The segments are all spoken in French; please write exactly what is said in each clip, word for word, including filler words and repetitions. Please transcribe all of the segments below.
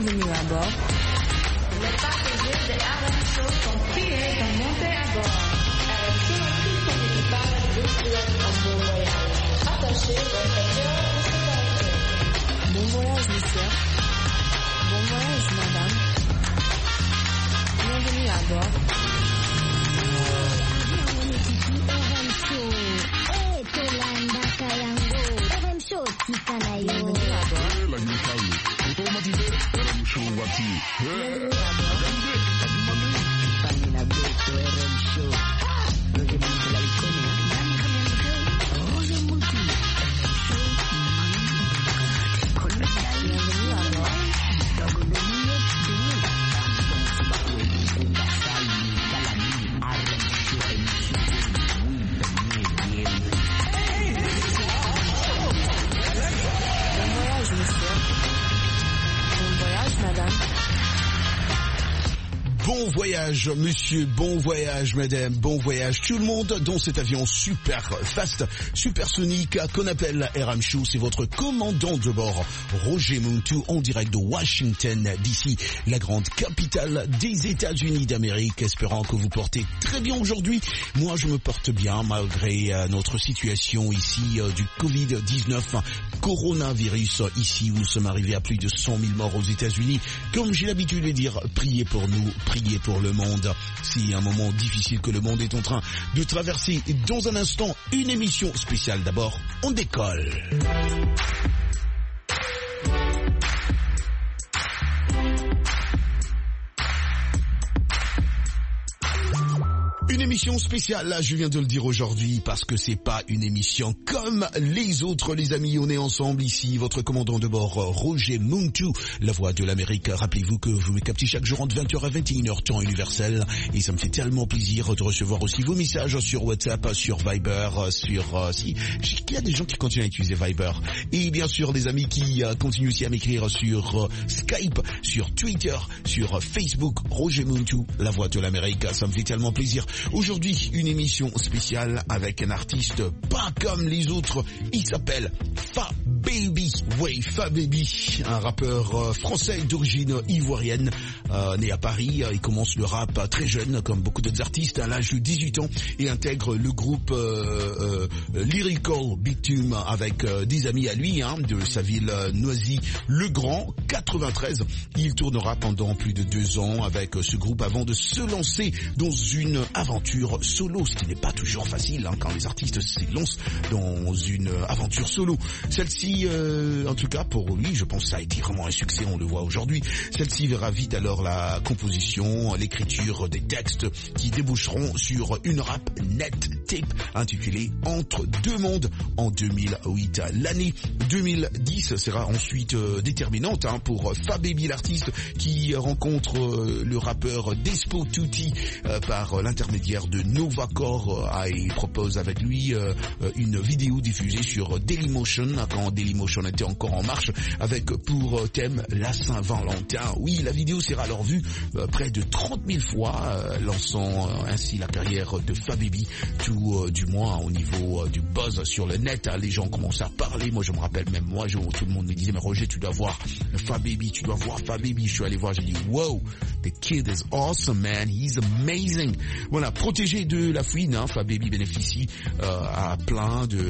Bienvenue à bord. Les passagers de R M Show sont priés de monter à bord. R M Show et tout son équipage vous souhaitent un bon voyage. Attachez vos ceintures de sécurité. Bon voyage, monsieur. Bon voyage, madame. Bienvenue à bord. Bienvenue à bord. Bon voyage, monsieur, bon voyage, madame, bon voyage, tout le monde dans cet avion super fast, supersonique qu'on appelle R M Show. C'est votre commandant de bord, Roger Muntu, en direct de Washington, D C, la grande capitale des États-Unis d'Amérique. Espérant que vous portez très bien aujourd'hui. Moi, je me porte bien malgré euh, notre situation ici euh, du covid dix-neuf, coronavirus. Ici, où nous sommes arrivés à plus de cent mille morts aux États-Unis. Comme j'ai l'habitude de dire, priez pour nous, priez pour le monde. C'est un moment difficile que le monde est en train de traverser. Et dans un instant, une émission spéciale. D'abord, on décolle. Une émission spéciale, là je viens de le dire aujourd'hui, parce que c'est pas une émission comme les autres, les amis. On est ensemble ici, votre commandant de bord, Roger Muntu, la voix de l'Amérique. Rappelez-vous que vous me captez chaque jour entre vingt heures à vingt et une heures, temps universel. Et ça me fait tellement plaisir de recevoir aussi vos messages sur WhatsApp, sur Viber, sur... Euh, si, il y a des gens qui continuent à utiliser Viber. Et bien sûr, des amis qui euh, continuent aussi à m'écrire sur euh, Skype, sur Twitter, sur euh, Facebook. Roger Muntu, la voix de l'Amérique. Ça me fait tellement plaisir. Aujourd'hui, une émission spéciale avec un artiste pas comme les autres. Il s'appelle Fababy. Oui, Fababy, un rappeur euh, français d'origine ivoirienne, euh, né à Paris. Il commence le rap très jeune, comme beaucoup d'autres artistes, à l'âge de dix-huit ans, et intègre le groupe euh, euh, Lyrical Bitume avec euh, des amis à lui, hein, de sa ville euh, Noisy-le-Grand, quatre-vingt-treize. Il tournera pendant plus de deux ans avec euh, ce groupe avant de se lancer dans une aventure solo, ce qui n'est pas toujours facile hein, quand les artistes s'élancent dans une aventure solo. Celle-ci, euh, en tout cas pour lui, je pense que ça a été vraiment un succès, on le voit aujourd'hui. Celle-ci verra vite alors la composition, l'écriture des textes qui déboucheront sur une rap net tape intitulée Entre deux mondes en deux mille huit. L'année deux mille dix sera ensuite euh, déterminante hein, pour Fababy, l'artiste qui rencontre euh, le rappeur Despo Tutti euh, par euh, l'intermédiaire de Novacore. Euh, il propose avec lui euh, une vidéo diffusée sur Dailymotion quand Dailymotion était encore en marche, avec pour thème la Saint-Valentin. Oui, la vidéo sera alors vue euh, près de trente mille fois, euh, lançant euh, ainsi la carrière de Fababy, tout euh, du moins au niveau euh, du buzz sur le net. Hein, les gens commencent à parler. Moi, je me rappelle même moi, je, tout le monde me disait mais Roger, tu dois voir Fababy, tu dois voir Fababy. Je suis allé voir, j'ai dit wow, the kid is awesome, man, he's amazing. Voilà, protégé de la fouine, hein, Fababy bénéficie euh, à plein de,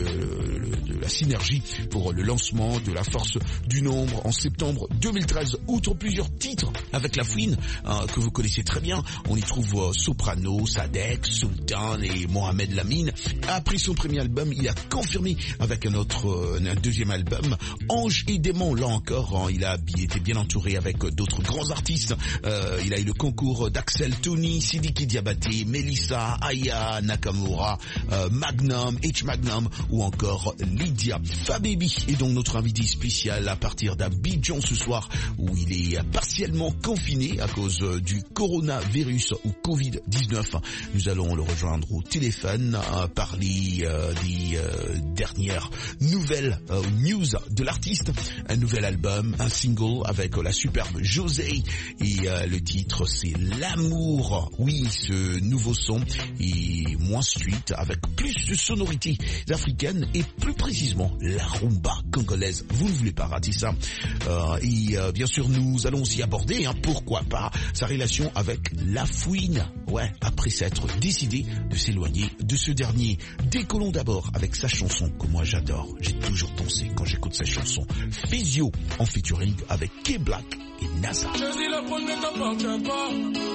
de la synergie pour le lancement de la force du nombre en septembre deux mille treize. Outre plusieurs titres avec la fouine hein, que vous connaissez très bien, on y trouve euh, Soprano, Sadek, Sultan et Mohamed Lamine. Après son premier album, il a confirmé avec un autre, euh, un deuxième album, Ange et Démon. Là encore, hein, il a été bien entouré avec d'autres grands artistes. Euh, il a eu le concours d'Axel Tony, Sidiki Diabaté, Melissa, Aya Nakamura, euh, Magnum, H Magnum ou encore Lydia. Fababy est donc notre invité spécial à partir d'Abidjan ce soir, où il est partiellement confiné à cause du coronavirus ou covid dix-neuf. Nous allons le rejoindre au téléphone, euh, parler euh, des euh, dernières nouvelles euh, news de l'artiste, un nouvel album, un single avec euh, la superbe José, et euh, le titre c'est L'amour. Oui, ce nouveau son est moins street, avec plus de sonorités africaines et plus précisément la rumba congolaise. Vous ne voulez pas rater ça. Euh, et euh, bien sûr, nous allons aussi aborder, hein, pourquoi pas, sa relation avec La Fouine. Ouais, après s'être décidé de s'éloigner de ce dernier. Décollons d'abord avec sa chanson que moi j'adore. J'ai toujours dansé quand j'écoute sa chanson. Physio en featuring avec K-Black et NASA. Je dis la prod ne t'appartient pas.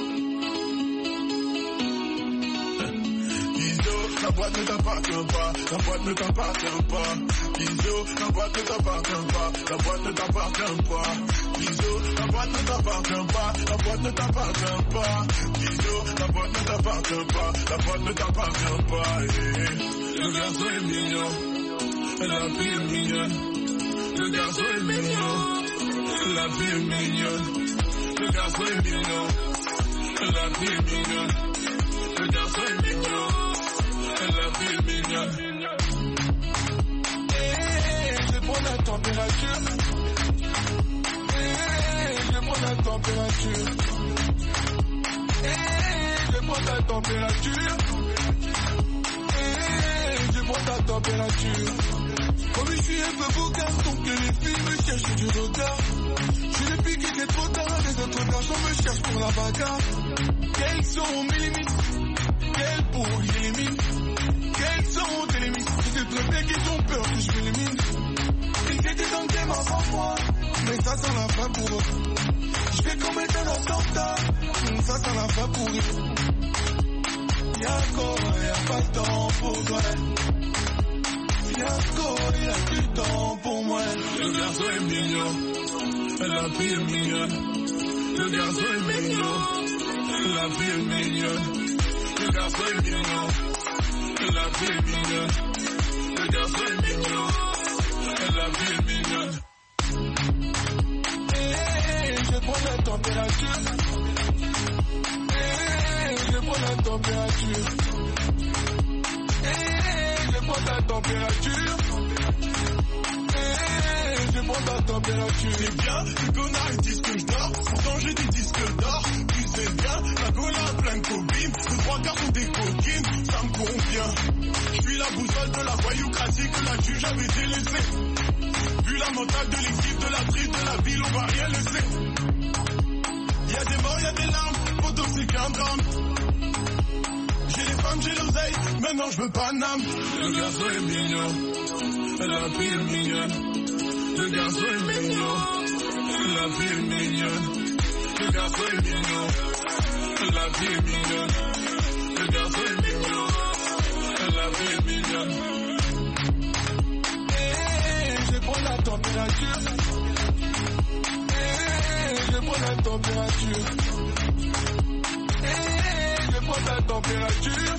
La boîte ne t'appartient pas, la boîte ne t'appartient pas. Iso, la boîte ne t'appartient pas, la boîte ne t'appartient pas. Iso, la boîte ne t'appartient pas, la boîte ne t'appartient pas. Iso, la boîte ne t'appartient pas, la boîte ne t'appartient pas. Le garçon est mignon, la fille est mignonne. Le garçon est mignon, la fille est mignonne. Le garçon est mignon, la fille est mignonne. Le garçon est mignon. La vie est mignonne. Hey, je prends la température. Hey, je prends la température. Hey, je prends la température. Hey, je prends la température. Comme je suis un peu beau garçon que les filles me cherchent du regard. Je les pique et c'est trop tard. Les autres garçons me cherchent pour la bagarre. Quelles sont mes limites? Quelles pour j'élimine? Quelles sont tes limites? C'est très bien qu'ils ont peur que je m'élimine. Ils étaient dans le game avant moi, mais ça sent la fin pour eux. Je fais comme être un attentat, ça sent la fin pour eux. Y'a encore, y'a pas de temps pour toi. Y'a encore, y'a du temps pour moi. Le garçon est mignon, la fille est mignonne. Le garçon est mignon, la fille est mignonne. Le garçon est mignon. La vie est mignonne, le garçon est mignon, la vie est mignonne. Hey, je prends la température. Hey, je prends la température. Hey, je prends la température. Hey, je prends la température. C'est bien, les connards ils disent que je dors, pourtant j'ai des disques d'or. Tu sais bien, la cola plein de copines, deux trois quarts sont des coquines, ça me convient. Je suis la boussole de la voyoucratie que la juge avait délaissée. Vu la mentale de l'équipe, de la tripe, de la ville, on va rien laisser. Y'a des morts, y'a des larmes, photo c'est qu'un drame. J'ai les femmes, j'ai l'oseille, maintenant je veux pas d'âme. Le garçon est mignon, la fille est mignonne. Le garçon est mignon, la fille est mignonne. Le garçon est mignon, la fille est mignonne. Le garçon est mignon, la vie est mignonne. Hey, je prends la température. Hey, je prends la température. Hey, je prends la température.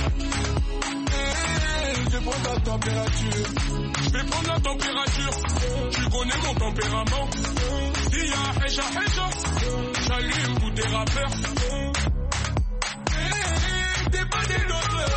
Hey, je prends la température. Je vais prendre la température. Tu connais mon tempérament. S'il y a Hecha Hecha, j'allume tous tes rappeurs. Hey, t'es pas des nôtres.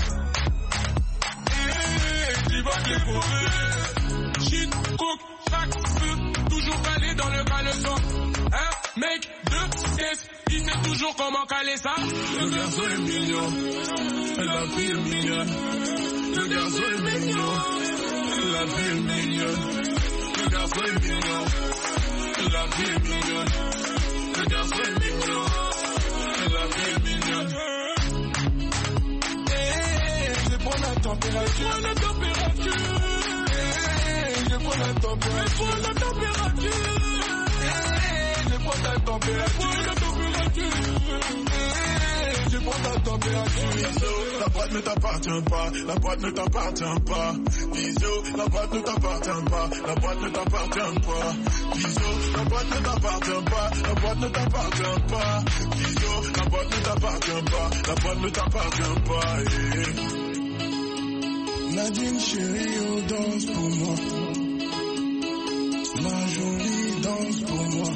Tu vas te découvrir. Shit, coke, chaque feu, toujours calé dans le caleçon. Un mec de test, il sait toujours comment caler ça. Le garçon est mignon, la fille est mignonne. Le garçon est mignon, la fille est mignonne. Le garçon est mignon, la fille est mignonne. Le garçon est mignon, la fille est mignonne. Hey, je prends la température. La température. Hey, je prends la température. La température. Hey, je prends la température. La température. Hey, je prends la température. Iso, la boîte ne t'appartient pas, la boîte ne t'appartient pas. Iso, la boîte ne t'appartient pas, la boîte ne t'appartient pas. Iso, la boîte ne t'appartient pas, la boîte ne t'appartient pas. Iso, la boîte ne t'appartient pas, la boîte ne t'appartient pas. Hey. Nadine chérie, oh, danse pour moi. Ma jolie danse pour moi.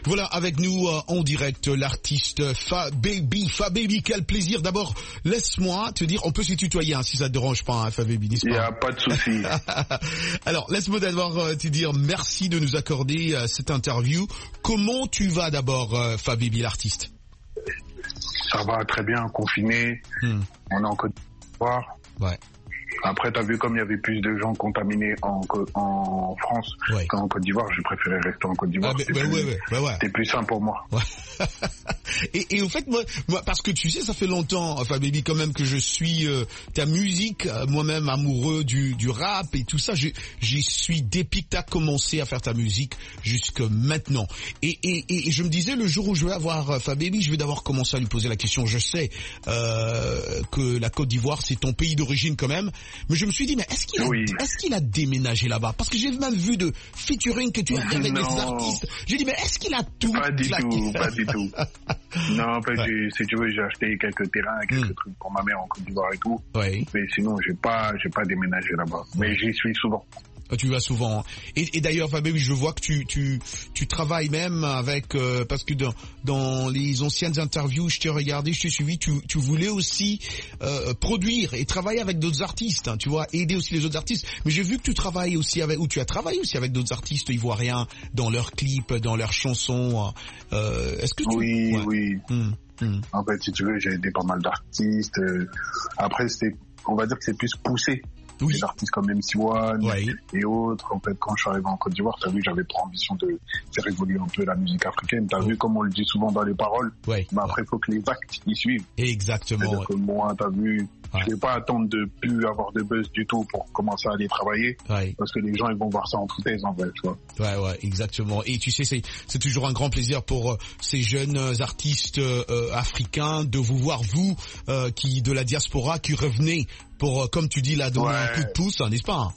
Voilà, avec nous euh, en direct l'artiste Fa Baby. Fa Baby, quel plaisir. D'abord, laisse-moi te dire, on peut se tutoyer hein, si ça te dérange pas, hein, Fa Baby, n'est-ce pas? Il n'y a pas de souci. Alors, laisse-moi d'abord euh, te dire merci de nous accorder euh, cette interview. Comment tu vas d'abord, euh, Fa Baby, l'artiste? Ça va très bien, confiné. Hmm. On est en Côte d'Ivoire. Ouais. Après, t'as vu comme il y avait plus de gens contaminés en, en France ouais. qu'en Côte d'Ivoire, j'ai préféré rester en Côte d'Ivoire. Ah, c'était bah, plus, ouais, ouais, ouais. C'était plus simple pour moi. Ouais. et, et au fait, moi, moi, parce que tu sais, ça fait longtemps, enfin, baby, quand même que je suis euh, ta musique, euh, moi-même amoureux du, du rap et tout ça. J'y suis depuis que t'as commencé à faire ta musique jusque maintenant. Et, et, et je me disais, le jour où je vais avoir euh, Fababy, je vais d'abord commencer à lui poser la question. Je sais euh, que la Côte d'Ivoire, c'est ton pays d'origine quand même. Mais je me suis dit, mais est-ce qu'il a, oui. est-ce qu'il a déménagé là-bas? Parce que j'ai même vu de featuring que tu as fait avec non. des artistes. J'ai dit, mais est-ce qu'il a tout Pas du claqué? tout, pas du tout. Non, en fait, ouais. si tu veux, j'ai acheté quelques terrains, quelques mm. trucs pour ma mère en Côte d'Ivoire et tout. Ouais. Mais sinon, j'ai pas, j'ai pas déménagé là-bas. Mais j'y suis souvent. Tu vas souvent. Et, et d'ailleurs, Fababy, je vois que tu tu tu travailles même avec euh, parce que dans dans les anciennes interviews, je t'ai regardé, je t'ai suivi. Tu tu voulais aussi euh, produire et travailler avec d'autres artistes. Hein, tu vois, aider aussi les autres artistes. Mais j'ai vu que tu travailles aussi avec ou tu as travaillé aussi avec d'autres artistes ivoiriens dans leurs clips, dans leurs chansons. Euh, Est-ce que tu Oui, ouais. oui. Hum, hum. En fait, si tu veux, j'ai aidé pas mal d'artistes. Après, c'est on va dire que c'est plus poussé. Oui. Des artistes comme M C One ouais. et autres. En fait, quand je suis arrivé en Côte d'Ivoire, t'as vu, j'avais pour ambition de faire évoluer un peu la musique africaine. T'as oh. vu, comme on le dit souvent dans les paroles. Ouais. Mais après, il faut que les actes y suivent. Exactement. C'est-à-dire ouais. que moi, t'as vu, ouais. je vais pas attendre de plus avoir de buzz du tout pour commencer à aller travailler. Ouais. Parce que les gens, ils vont voir ça en foutaise, en vrai, tu vois. Ouais, ouais, exactement. Et tu sais, c'est, c'est toujours un grand plaisir pour euh, ces jeunes artistes euh, africains de vous voir, vous, euh, qui, de la diaspora, qui revenez pour, euh, comme tu dis, là, donner ouais. un coup de pouce, hein, n'est-ce pas?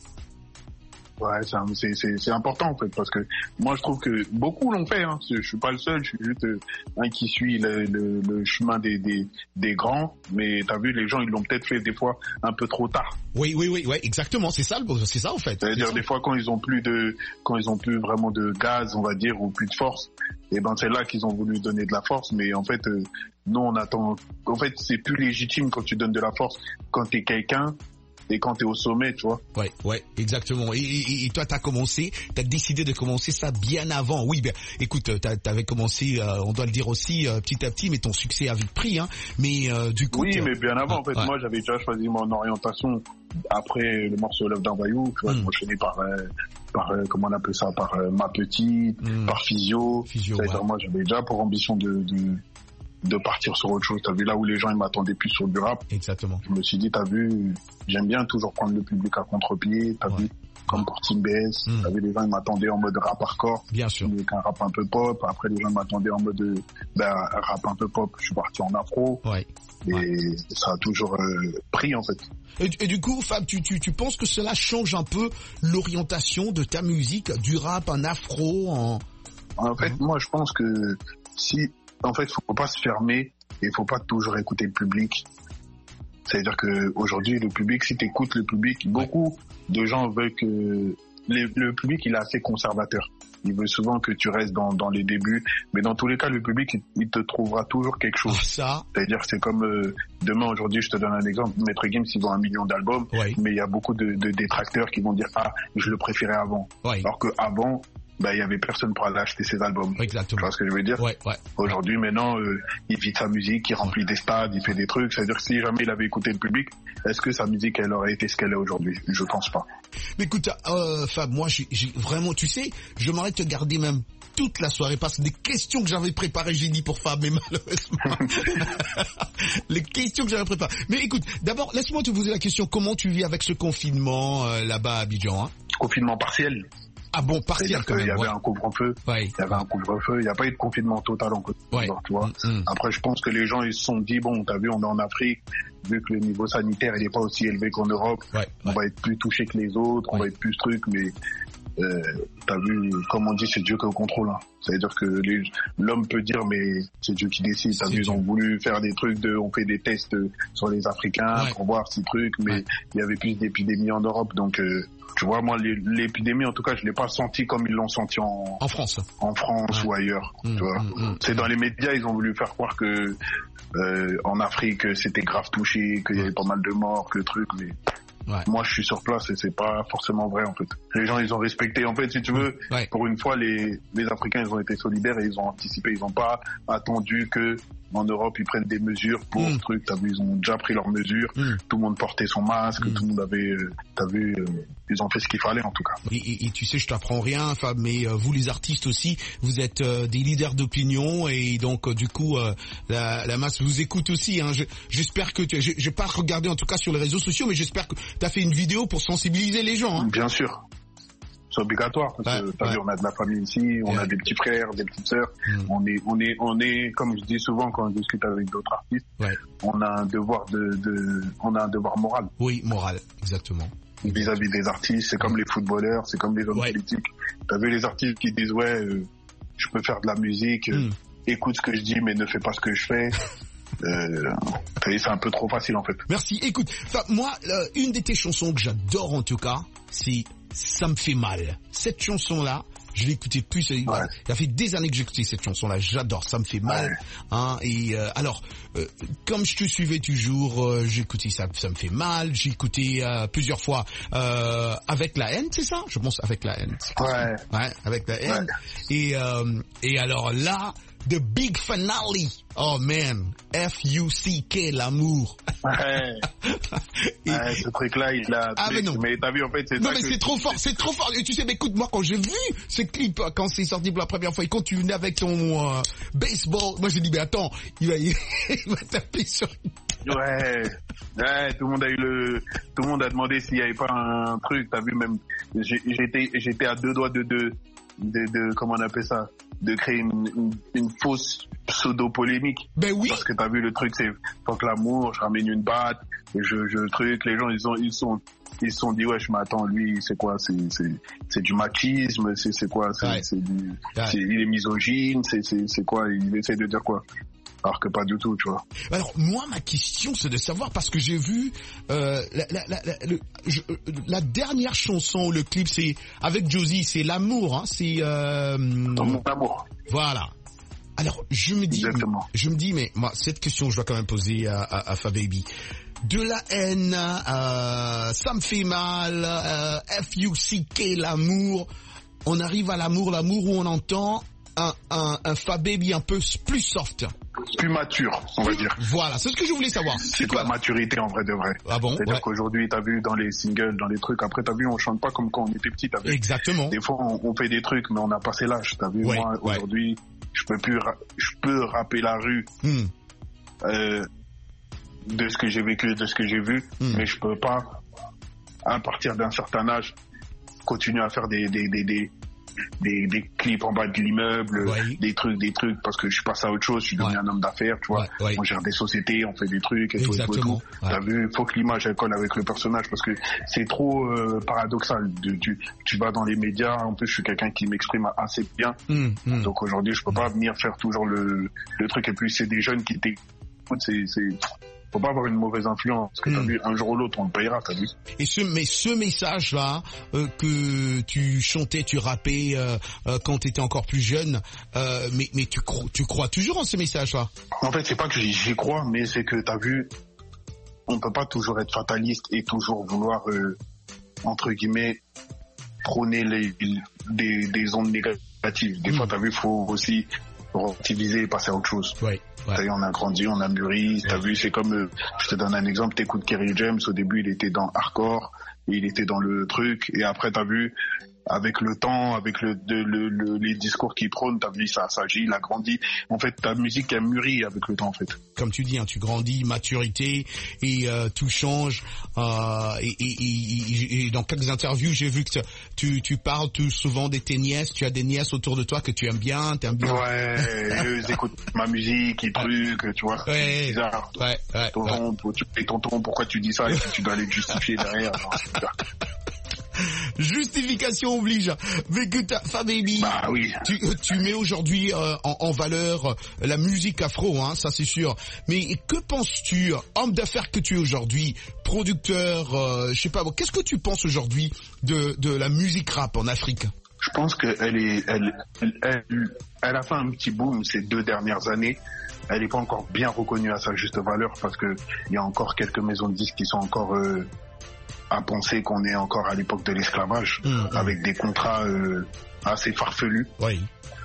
Ouais, c'est, c'est, c'est important en fait, parce que moi je trouve que beaucoup l'ont fait. Hein. Je suis pas le seul, je suis juste euh, un qui suit le, le, le chemin des, des, des grands. Mais t'as vu, les gens ils l'ont peut-être fait des fois un peu trop tard. Oui, oui, oui, oui, exactement. C'est ça, c'est ça en fait. C'est-à-dire des fois quand ils ont plus de, quand ils ont plus vraiment de gaz, on va dire, ou plus de force, et ben c'est là qu'ils ont voulu donner de la force. Mais en fait, euh, nous on attend. En fait, c'est plus légitime quand tu donnes de la force quand t'es quelqu'un. Et quand t'es au sommet, tu vois. Ouais, ouais, exactement. Et, et, et toi, t'as commencé, t'as décidé de commencer ça bien avant. Oui, ben, écoute, t'avais commencé, euh, on doit le dire aussi, euh, petit à petit, mais ton succès a vite pris, hein. Mais euh, du coup. Oui, mais bien avant. Ah, en fait, ouais. moi, j'avais déjà choisi mon orientation après le morceau L'œuf d'un voyou. Tu vois, mm. je m'enchaînais par, euh, par, euh, comment on appelle ça, par euh, Ma Petite, mm. par Physio. Physio. C'est-à-dire, ouais. moi, j'avais déjà pour ambition de, de de partir sur autre chose. T'as vu là où les gens ils m'attendaient plus sur du rap. Exactement. Je me suis dit, t'as vu, j'aime bien toujours prendre le public à contre-pied. T'as ouais. vu, comme pour Team B S. Mm. T'as vu, les gens ils m'attendaient en mode rap hardcore. Bien sûr. Avec un rap un peu pop. Après les gens m'attendaient en mode ben, rap un peu pop. Je suis parti en afro. Ouais. Et ouais. ça a toujours euh, pris en fait. Et, et du coup, Fab, tu, tu, tu penses que cela change un peu l'orientation de ta musique, du rap en afro, en... En fait, mm. moi je pense que si en fait, faut pas se fermer et faut pas toujours écouter le public. C'est-à-dire que aujourd'hui, le public, si t'écoutes le public, beaucoup de gens veulent que les, le public, il est assez conservateur. Il veut souvent que tu restes dans, dans les débuts, mais dans tous les cas, le public, il, il te trouvera toujours quelque chose. Ah, ça. C'est-à-dire, c'est comme euh, demain, aujourd'hui, je te donne un exemple. Maître Gims, il vend un million d'albums, ouais. mais il y a beaucoup de, de détracteurs qui vont dire ah, je le préférais avant. Ouais. Alors que avant. Ben, il y avait personne pour aller acheter ses albums. Exactement. Tu vois ce que je veux dire? Ouais, ouais. Aujourd'hui, maintenant, euh, il vit sa musique, il remplit des stades, il fait des trucs. C'est-à-dire que si jamais il avait écouté le public, est-ce que sa musique, elle aurait été ce qu'elle est aujourd'hui? Je pense pas. Mais écoute, euh, Fab, moi, j'ai, j'ai vraiment, tu sais, je m'aurais te garder même toute la soirée parce que les questions que j'avais préparées, j'ai dit pour Fab, mais malheureusement, les questions que j'avais préparées. Mais écoute, d'abord, laisse-moi te poser la question, comment tu vis avec ce confinement euh, là-bas à Abidjan, hein? Confinement partiel. Ah bon, partiel quand même. Il y avait ouais. un couvre-feu. Ouais. Il y avait un couvre-feu. Il n'y a pas eu de confinement total en Côte d'Ivoire, ouais. tu vois. Mm-hmm. Après, je pense que les gens, ils se sont dit, bon, t'as vu, on est en Afrique, vu que le niveau sanitaire, il n'est pas aussi élevé qu'en Europe, ouais. on ouais. va être plus touché que les autres, ouais. on va être plus truc, mais euh, t'as vu, comme on dit, c'est Dieu qui est au contrôle. Hein. Ça veut dire que les, l'homme peut dire, mais c'est Dieu qui décide. T'as vu, ils ont voulu faire des trucs de, on fait des tests sur les Africains ouais. pour voir ces trucs, mais ouais. il y avait plus d'épidémies en Europe, donc. Euh, Tu vois, moi, l'épidémie, en tout cas, je l'ai pas senti comme ils l'ont senti en, en France, en France ouais. ou ailleurs. Mmh, tu vois, mmh, c'est dans les médias, ils ont voulu faire croire que euh, en Afrique, c'était grave touché, qu'il y avait pas mal de morts, que truc, mais ouais. moi, je suis sur place et c'est pas forcément vrai en fait. Les gens, ils ont respecté. En fait, si tu veux, ouais. pour une fois, les les Africains, ils ont été solidaires et ils ont anticipé. Ils ont pas attendu que en Europe, ils prennent des mesures pour mmh. truc. T'as vu, ils ont déjà pris leurs mesures. Mmh. Tout le monde portait son masque. Mmh. Tout le monde avait. Euh, t'as vu, euh, ils ont fait ce qu'il fallait en tout cas. Et, et, et tu sais, je t'apprends rien, Fab, mais euh, vous les artistes aussi, vous êtes euh, des leaders d'opinion et donc euh, du coup, euh, la, la masse vous écoute aussi. Hein. Je, j'espère que tu. Je, je vais pas regarder en tout cas sur les réseaux sociaux, mais j'espère que t'as fait une vidéo pour sensibiliser les gens. Hein. Bien sûr. C'est obligatoire parce ouais, que t'as ouais. vu, on a de la famille ici, on ouais. a des petits frères, des petites sœurs. Mmh. On est, on est, on est, comme je dis souvent quand je discute avec d'autres artistes, ouais. on a un devoir de, de, on a un devoir moral. Oui, moral, exactement. Vis-à-vis des artistes, c'est comme les footballeurs, c'est comme les hommes ouais. politiques. T'as vu les artistes qui disent ouais, euh, je peux faire de la musique, mmh. euh, écoute ce que je dis mais ne fais pas ce que je fais. Euh, c'est un peu trop facile en fait. Merci. Écoute, moi, euh, une de tes chansons que j'adore en tout cas, c'est Ça me fait mal. Cette chanson-là, je l'ai écoutée plus. Ouais. Ça fait des années que j'ai écouté cette chanson-là. J'adore. Ça me fait mal. Ouais. Hein, et euh, alors, euh, comme je te suivais toujours, euh, j'ai écouté ça. Ça me fait mal. J'ai écouté euh, plusieurs fois euh, avec la haine, c'est ça? Je pense avec la haine. Ouais. Ouais, avec la haine. Ouais. Et euh, et alors là. The big finale. Oh man, F U C K, l'amour. Ouais. Et... ouais, ce truc-là, il a. Ah mais non. Mais t'as vu en fait, c'est non ça mais que... c'est trop fort, c'est trop fort. Et tu sais, mais écoute, moi quand j'ai vu ce clip, quand c'est sorti pour la première fois, et quand tu venais avec ton euh, baseball, moi j'ai dit mais attends, il va, il va taper sur. Ouais. Ouais, tout le monde a eu le, tout le monde a demandé s'il y avait pas un truc. T'as vu même, j'ai, j'étais, j'étais à deux doigts de de, de, de comment on appelle ça. De créer une, une, une fausse pseudo-polémique. Ben oui. Parce que t'as vu le truc, c'est fuck l'amour, je ramène une batte, et je, je truc, les gens, ils ont, ils sont, ils se sont dit, ouais, je m'attends, lui, c'est quoi, c'est, c'est, c'est du machisme, c'est, c'est quoi, c'est, ouais. c'est du, ouais. c'est, il est misogyne, c'est, c'est, c'est quoi, il essaie de dire quoi. Alors que pas du tout, tu vois. Alors moi, ma question, c'est de savoir, parce que j'ai vu euh, la, la, la, la, le, je, la dernière chanson, le clip, c'est avec Josie, c'est l'amour, hein, c'est euh, mon amour. Voilà. Alors je me dis, Exactement. je me dis, mais moi cette question, je dois quand même poser à, à, à Fababy. De la haine, euh, ça me fait mal, euh, F U C K, l'amour. On arrive à l'amour, l'amour où on entend un un, un Fababy un peu plus soft. Plus mature, on va dire. Voilà, c'est ce que je voulais savoir. C'est, c'est quoi la maturité en vrai de vrai. Ah bon? C'est-à-dire ouais. qu'aujourd'hui, t'as vu dans les singles, dans les trucs, après t'as vu, on chante pas comme quand on était petit, t'as vu. Exactement. Des fois, on, on fait des trucs, mais on a passé l'âge, t'as vu. Ouais, moi, ouais. aujourd'hui, je peux plus, ra- je peux rapper la rue, hmm. euh, de ce que j'ai vécu, de ce que j'ai vu, hmm. mais je peux pas, à partir d'un certain âge, continuer à faire des, des, des, des Des, des clips en bas de l'immeuble, ouais. des trucs, des trucs, parce que je passe à autre chose, je suis devenu ouais. un homme d'affaires, tu vois. Ouais, ouais. On gère des sociétés, on fait des trucs, et tout, et tout, et tout. Ouais. T'as vu, faut que l'image, elle colle avec le personnage, parce que c'est trop euh, paradoxal. Tu, tu, tu vas dans les médias, en plus, je suis quelqu'un qui m'exprime assez bien. Mmh, mmh. Donc aujourd'hui, je peux mmh. pas venir faire toujours le, le truc, et puis c'est des jeunes qui t'écoutent, c'est, c'est, faut pas avoir une mauvaise influence, parce que t'as mmh. vu, un jour ou l'autre, on le payera, t'as vu. Et ce, mais ce message-là, euh, que tu chantais, tu rappais, euh, euh, quand t'étais encore plus jeune, euh, mais, mais tu crois, tu crois toujours en ce message-là? En fait, c'est pas que j'y, j'y crois, mais c'est que t'as vu, on peut pas toujours être fataliste et toujours vouloir, euh, entre guillemets, prôner les, des, des ondes négatives. Des mmh. fois, t'as vu, faut aussi relativiser et passer à autre chose. Ouais. Ouais. T'as vu, on a grandi, on a mûri. T'as ouais. vu, c'est comme, euh, je te donne un exemple, t'écoutes Kerry James, au début, il était dans hardcore, et il était dans le truc, et après, t'as vu, avec le temps, avec le, de, le, le les discours qu'il prône, t'as vu, ça s'agit, il a grandi. En fait, ta musique a mûri avec le temps, en fait. Comme tu dis, hein, tu grandis, maturité, et euh, tout change. Euh, et, et, et, et dans quelques interviews, j'ai vu que tu, tu parles tout souvent de tes nièces. Tu as des nièces autour de toi que tu aimes bien, t'aimes bien. Ouais, eux écoutent ma musique, ils trucs, tu vois. Ouais, c'est bizarre. Ouais, ouais, tonton, ouais. Tu, et tonton, pourquoi tu dis ça? Et puis tu dois aller te justifier derrière. Genre, c'est bizarre. Justification oblige. Mais que ta Fababy, Bah oui. tu, tu mets aujourd'hui euh, en, en valeur la musique afro, hein, ça c'est sûr. Mais que penses-tu, homme d'affaires que tu es aujourd'hui, producteur, euh, je sais pas, qu'est-ce que tu penses aujourd'hui de, de la musique rap en Afrique? Je pense qu'elle est, elle, elle, elle, elle a fait un petit boom ces deux dernières années. Elle n'est pas encore bien reconnue à sa juste valeur parce que il y a encore quelques maisons de disques qui sont encore euh, à penser qu'on est encore à l'époque de l'esclavage, mmh, avec des contrats euh, assez farfelus. Oui.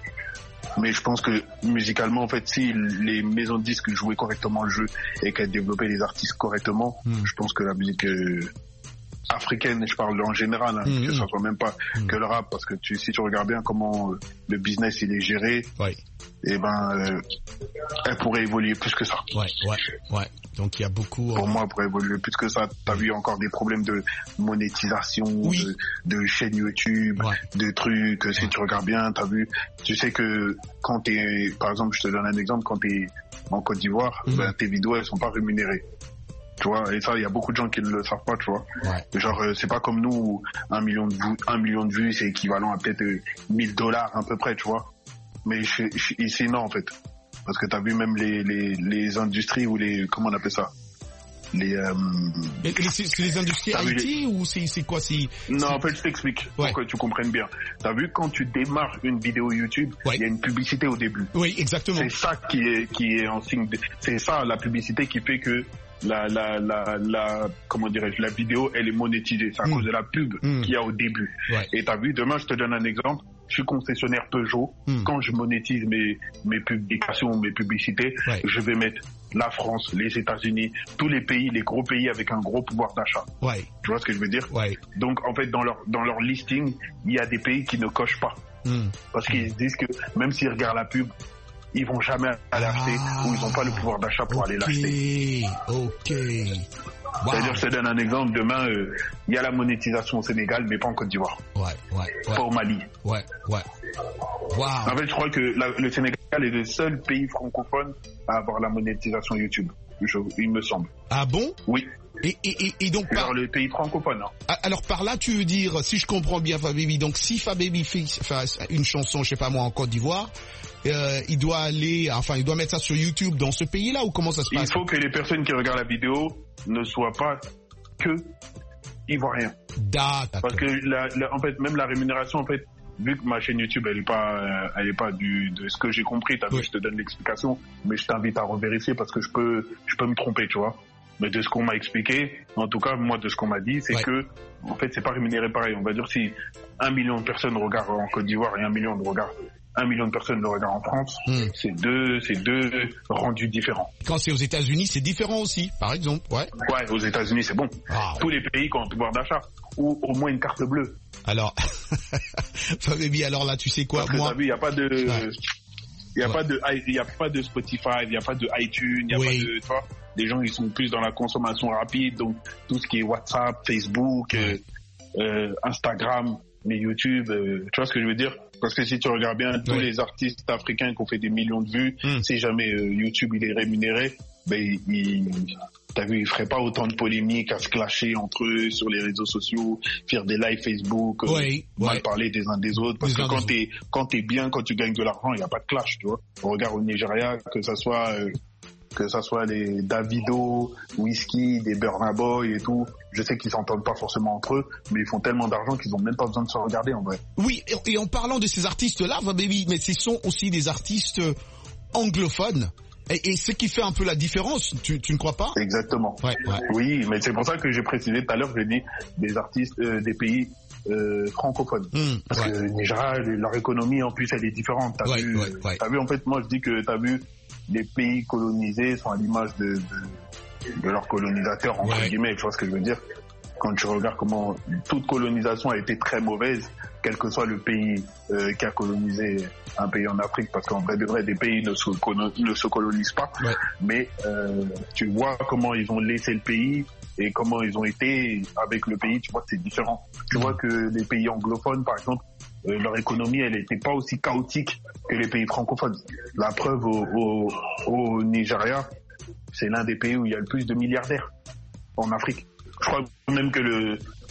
Mais je pense que musicalement, en fait, si les maisons de disques jouaient correctement le jeu et qu'elles développaient les artistes correctement, mmh. je pense que la musique euh, africaine, je parle en général, hein, mmh. que ça soit même pas mmh. que le rap, parce que tu, si tu regardes bien comment euh, le business il est géré, ouais. et ben, euh, elle pourrait évoluer plus que ça. Ouais, ouais, ouais. Donc il y a beaucoup. Pour euh... moi, elle pourrait évoluer plus que ça. T'as vu encore des problèmes de monétisation, oui. de, de chaînes YouTube, ouais. de trucs. Si ouais. tu regardes bien, t'as vu. Tu sais que quand t'es, par exemple, je te donne un exemple, quand t'es en Côte d'Ivoire, mmh. ben, tes vidéos elles sont pas rémunérées. Tu vois, et ça, il y a beaucoup de gens qui ne le savent pas, tu vois. Ouais. Genre, euh, c'est pas comme nous, où un million de vues, un million de vues, c'est équivalent à peut-être euh, mille dollars à peu près, tu vois. Mais chez, chez, ici, non, en fait. Parce que t'as vu même les, les, les industries ou les, comment on appelle ça? Les, euh... Et, et c'est, c'est les industries I T les... ou c'est, c'est quoi, c'est... Non, en fait, je t'explique, ouais. pour que tu comprennes bien. T'as vu, quand tu démarres une vidéo YouTube, il ouais. y a une publicité au début. Oui, exactement. C'est ça qui est, qui est en signe de... C'est ça, la publicité qui fait que la, la, la, la, comment dirais-je, la vidéo, elle est monétisée. C'est à mmh. cause de la pub mmh. qu'il y a au début. Ouais. Et t'as vu, demain, je te donne un exemple. Je suis concessionnaire Peugeot. Mmh. Quand je monétise mes, mes publications, mes publicités, ouais. je vais mettre la France, les États-Unis, tous les pays, les gros pays avec un gros pouvoir d'achat. Ouais. Tu vois ce que je veux dire? Ouais. Donc, en fait, dans leur, dans leur listing, il y a des pays qui ne cochent pas. Mmh. Parce qu'ils se disent que même s'ils regardent la pub, ils vont jamais aller acheter ah, ou ils n'ont pas le pouvoir d'achat pour okay, aller l'acheter. Ok. Wow. C'est-à-dire, je te donne un exemple. Demain, il euh, y a la monétisation au Sénégal, mais pas en Côte d'Ivoire. Ouais, ouais, ouais. Pas au Mali. Ouais, ouais. Wow. En fait, je crois que la, le Sénégal est le seul pays francophone à avoir la monétisation YouTube. Je, il me semble. Ah bon? Oui. Et, et, et donc par... par... le pays francophone. Hein. Alors par là, tu veux dire, si je comprends bien Fababy, donc si Fababy fait, fait une chanson, je sais pas moi, en Côte d'Ivoire, euh, il doit aller, enfin, il doit mettre ça sur YouTube dans ce pays-là ou comment ça se passe? Il faut que les personnes qui regardent la vidéo ne soient pas que ivoiriens. D'accord. Parce que la, la, en fait, même la rémunération, en fait, vu que ma chaîne YouTube, elle est pas, euh, elle est pas du, de ce que j'ai compris, t'as vu, oui. je te donne l'explication, mais je t'invite à revérifier parce que je peux, je peux me tromper, tu vois. Mais de ce qu'on m'a expliqué, en tout cas, moi, de ce qu'on m'a dit, c'est ouais. que, en fait, c'est pas rémunéré pareil. On va dire si un million de personnes regardent en Côte d'Ivoire et un million de regardent, un million de personnes le regardent en France, mmh. c'est deux, c'est deux rendus différents. Quand c'est aux États-Unis, c'est différent aussi, par exemple, ouais. Ouais, aux États-Unis, c'est bon. Ah, Tous ouais. les pays qui ont un pouvoir d'achat ou au moins une carte bleue. Alors, Fababy, alors là, tu sais quoi, Parce que moi. t'as vu, il y a pas de. Ouais. Il n'y a, ouais. a pas de Spotify, il n'y a pas de iTunes, il n'y a oui. pas de, tu vois, les gens ils sont plus dans la consommation rapide, donc tout ce qui est WhatsApp, Facebook, ouais. euh, euh, Instagram, mais YouTube, euh, tu vois ce que je veux dire? Parce que si tu regardes bien, tous ouais. les artistes africains qui ont fait des millions de vues, mm. si jamais euh, YouTube il est rémunéré, ben il, t'as vu, ils feraient pas autant de polémiques à se clasher entre eux sur les réseaux sociaux, faire des lives Facebook, ouais, euh, mal ouais. parler des uns des autres. Parce des que quand t'es, quand t'es bien, quand tu gagnes de l'argent, il y a pas de clash, tu vois. On regarde au Nigeria, que ça soit, euh, que ça soit les Davido, Whisky, des Burna Boy et tout. Je sais qu'ils s'entendent pas forcément entre eux, mais ils font tellement d'argent qu'ils ont même pas besoin de se regarder en vrai. Oui, et, et en parlant de ces artistes-là, Fababy, mais ce sont aussi des artistes anglophones. Et, et ce qui fait un peu la différence, tu, tu ne crois pas? Exactement. Ouais, ouais. Oui, mais c'est pour ça que j'ai précisé tout à l'heure, j'ai dit des artistes euh, des pays euh, francophones. Mmh, Parce ouais. que Nigeria, leur économie en plus elle est différente. T'as ouais, vu, ouais, ouais. t'as vu en fait, moi je dis que t'as vu les pays colonisés sont à l'image de, de, de leurs colonisateurs entre ouais. guillemets. Tu vois ce que je veux dire? Quand tu regardes comment toute colonisation a été très mauvaise, quel que soit le pays euh, qui a colonisé un pays en Afrique, parce qu'en vrai de vrai, des pays ne se, ne se colonisent pas, ouais. mais euh, tu vois comment ils ont laissé le pays et comment ils ont été avec le pays, tu vois que c'est différent. Tu mmh. vois que les pays anglophones, par exemple, euh, leur économie, elle n'était pas aussi chaotique que les pays francophones. La preuve au, au, au Nigeria, c'est l'un des pays où il y a le plus de milliardaires en Afrique. Je crois même que le,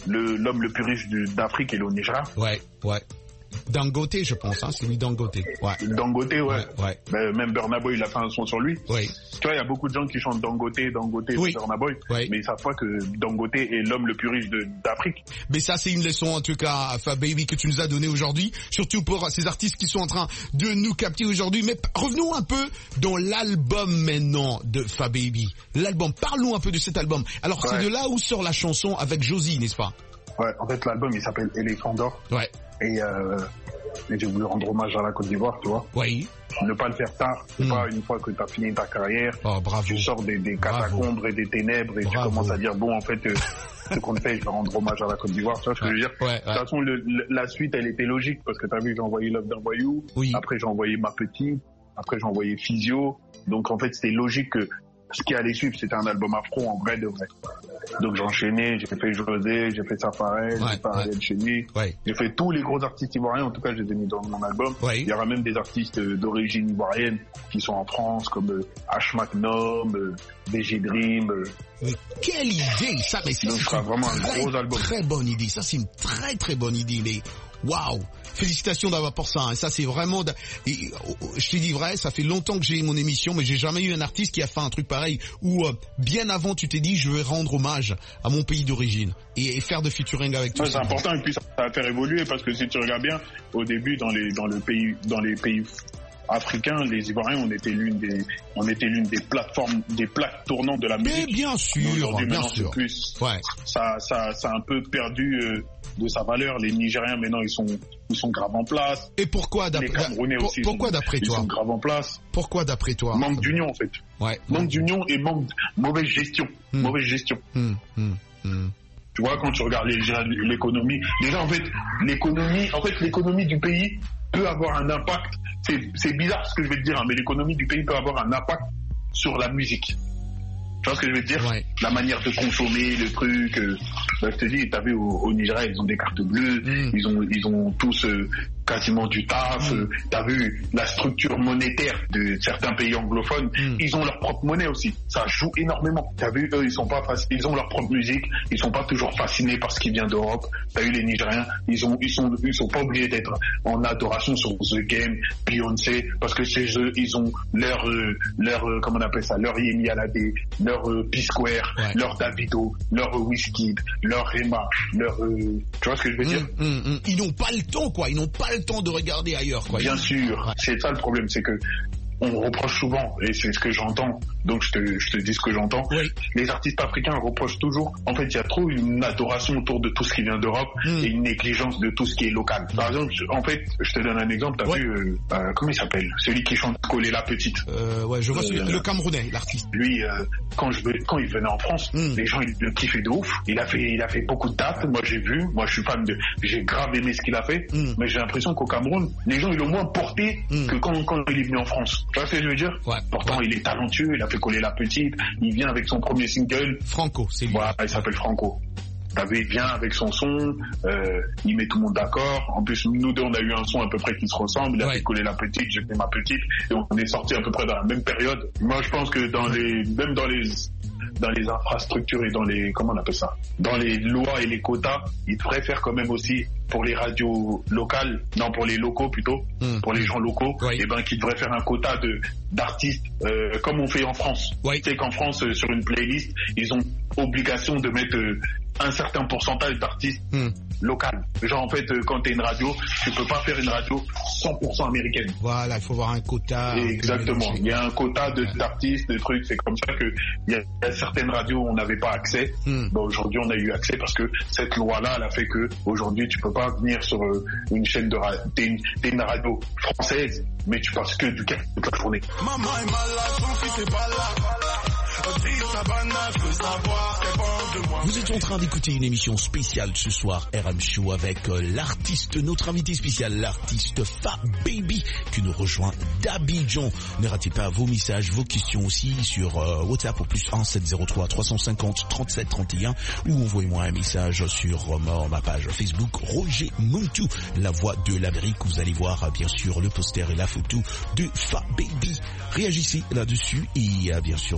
le, l'homme le plus riche de, d'Afrique est le Nigeria. Ouais, ouais. Dangote, je pense, hein, c'est lui Dangote. Ouais. Dangote, ouais. Ouais, ouais. Ben, même Burna Boy, il a fait un son sur lui. Oui. Tu vois, il y a beaucoup de gens qui chantent Dangote, Dangote, Oui. Burna Boy, Oui. mais ils savent pas que Dangote est l'homme le plus riche de, d'Afrique. Mais ça, c'est une leçon, en tout cas, Fab Baby, que tu nous as donnée aujourd'hui, surtout pour ces artistes qui sont en train de nous capter aujourd'hui. Mais revenons un peu dans l'album maintenant de Fab Baby. L'album, parlons un peu de cet album. Alors, Ouais. c'est de là où sort la chanson avec Josie, n'est-ce pas? Ouais, en fait, l'album, il s'appelle Éléphant d'or. Ouais. Et, euh, et j'ai voulu rendre hommage à la Côte d'Ivoire, tu vois. Oui. Ne pas le faire tard. C'est Mm. pas une fois que tu as fini ta carrière, Oh, bravo. tu sors des, des Bravo. catacombres et des ténèbres et tu Bravo. commences à dire, bon, en fait, euh, ce qu'on fait, je vais rendre hommage à la Côte d'Ivoire. Tu vois ce que je veux dire? Ouais, ouais. De toute façon, le, le- la suite, elle était logique parce que t'as vu, j'ai envoyé Love d'un voyou. Oui. Après, j'ai envoyé Ma Petite. Après, j'ai envoyé Physio. Donc, en fait, c'était logique que ce qui allait suivre, c'était un album afro en vrai de vrai. Donc, j'ai enchaîné, j'ai fait José, j'ai fait Safarel, Ouais, j'ai fait Ariel Chény. Ouais. J'ai fait tous les gros artistes ivoiriens, en tout cas, je les ai mis dans mon album. Ouais. Il y aura même des artistes euh, d'origine ivoirienne qui sont en France, comme euh, H. Magnum, euh, D J Dream. euh. Mais quelle idée, ça, mais ça, Donc, ce c'est sera une vraiment un très, gros album. très bonne idée. Ça, c'est une très, très bonne idée, mais waouh! Félicitations d'avoir pour ça. Hein. Ça, c'est vraiment... de- Et, oh, oh, je te dis vrai, ça fait longtemps que j'ai mon émission, mais j'ai jamais eu un artiste qui a fait un truc pareil où, euh, bien avant, tu t'es dit, je vais rendre hommage à mon pays d'origine et, et faire de featuring avec toi. Ouais, c'est important et puis ça va faire évoluer parce que si tu regardes bien, au début dans les dans le pays dans les pays africains, les Ivoiriens, on était l'une des on était l'une des plateformes des plaques tournantes de la Mais musique. bien Mais sûr, aujourd'hui, bien maintenant, c'est sûr. plus Ouais. ça ça ça a un peu perdu euh, de sa valeur. Les Nigériens maintenant ils sont ils sont grave en place. Et pourquoi Les d'après Camerounais pour- aussi. ils pourquoi sont- d'après ils toi sont grave en place. Pourquoi d'après toi Manque d'union en fait. Ouais. Manque d'union et manque mauvaise gestion. Hmm. Mauvaise gestion. Hum, hum, hum. Tu vois, quand tu regardes les- l'économie, déjà en fait, l'économie, en fait, l'économie du pays peut avoir un impact. C'est, c'est bizarre ce que je vais te dire, hein, mais l'économie du pays peut avoir un impact sur la musique. Tu vois ce que je veux te dire? Ouais. La manière de consommer le truc. Euh, bah, je te dis, t'as vu au, au Nigeria, ils ont des cartes bleues, Mm. ils ont, ils ont tous euh, quasiment du taf. Mm. Euh, t'as vu la structure monétaire de certains pays anglophones, Mm. ils ont leur propre monnaie aussi. Ça joue énormément. T'as vu, eux, ils sont pas faci- ils ont leur propre musique, ils sont pas toujours fascinés par ce qui vient d'Europe. T'as vu les Nigériens, ils ont, ils sont, ils sont pas obligés d'être en adoration sur The Game, Beyoncé, parce que chez eux, ils ont leur, euh, leur, euh, comment on appelle ça, leur Yemi Alade, leur euh, P-Square, Ouais. leur Davido, leur euh, Wizkid, leur Rema, leur, euh, tu vois ce que je veux dire? Hum, hum, hum. Ils n'ont pas le temps, quoi. Ils n'ont pas le temps de regarder ailleurs, quoi. Bien Ils- sûr, Ouais. c'est ça le problème, c'est que on reproche souvent, et c'est ce que j'entends, donc je te, je te dis ce que j'entends, Oui. les artistes africains reprochent toujours, en fait il y a trop une adoration autour de tout ce qui vient d'Europe Mm. et une négligence de tout ce qui est local. Par exemple, je- en fait, je te donne un exemple, t'as Ouais. vu, euh, euh, comment il s'appelle? Celui qui chante Coller la petite. Euh, ouais, je vois Euh, celui- le Camerounais, l'artiste. Lui, euh, quand, je, veux- quand il venait en France, Mm. les gens ils le kiffaient de ouf. Il a fait, il a fait beaucoup de dates. Moi j'ai vu, moi je suis fan de, j'ai grave aimé ce qu'il a fait. Mm. Mais j'ai l'impression qu'au Cameroun, les gens ils l'ont moins porté Mm. que quand, quand il est venu en France. Tu vois ce que je veux dire? Ouais. Pourtant Ouais. il est talentueux, il a fait Coller la petite. Il vient avec son premier single. Franco, c'est lui. Voilà, il s'appelle Franco. T'as vu, il vient avec son son, euh, il met tout le monde d'accord. En plus, nous deux, on a eu un son à peu près qui se ressemble. Il a Ouais. fait Coller la petite, j'ai fait ma petite, et on est sortis à peu près dans la même période. Moi, je pense que dans les, même dans les, dans les infrastructures et dans les, comment on appelle ça, dans les lois et les quotas, ils devraient faire quand même aussi pour les radios locales, non pour les locaux plutôt, Mm. pour les gens locaux, Oui. et ben qu'ils devraient faire un quota de d'artistes euh, comme on fait en France. Oui. Tu sais qu'en France, euh, sur une playlist, ils ont obligation de mettre euh, un certain pourcentage d'artistes Mm. locaux. Genre en fait, euh, quand t'es une radio, tu peux pas faire une radio cent pour cent américaine. Voilà, il faut avoir un quota. un peu Exactement. mélangé. Il y a un quota de- Ouais. d'artistes, de trucs. C'est comme ça que il y, a- il y a certaines radios où on n'avait pas accès. Mm. Bon, aujourd'hui, on a eu accès parce que cette loi-là, elle a fait que aujourd'hui, tu peux pas venir sur euh, une chaîne de radio. T'es une, t'es une radio française, mais tu passes que du Caire toute la journée. Maman est malade, son fils est pas là. Dis sa banane, je veux savoir qu'elle pense de moi. Vous êtes en train d'écouter une émission spéciale ce soir, R M Show, avec euh, l'artiste, notre invité spécial, l'artiste Fab Baby, qui nous rejoint d'Abidjan. Ne ratez pas vos messages, vos questions aussi sur euh, WhatsApp au plus un sept zéro trois trois cent cinquante trente-sept trente et un ou envoyez-moi un message sur euh, ma page Facebook Roger Muntu, la voix de l'Amérique. Vous allez voir euh, bien sûr le poster et la photo de Fab Baby. Réagissez là-dessus et euh, bien sûr n'oubliez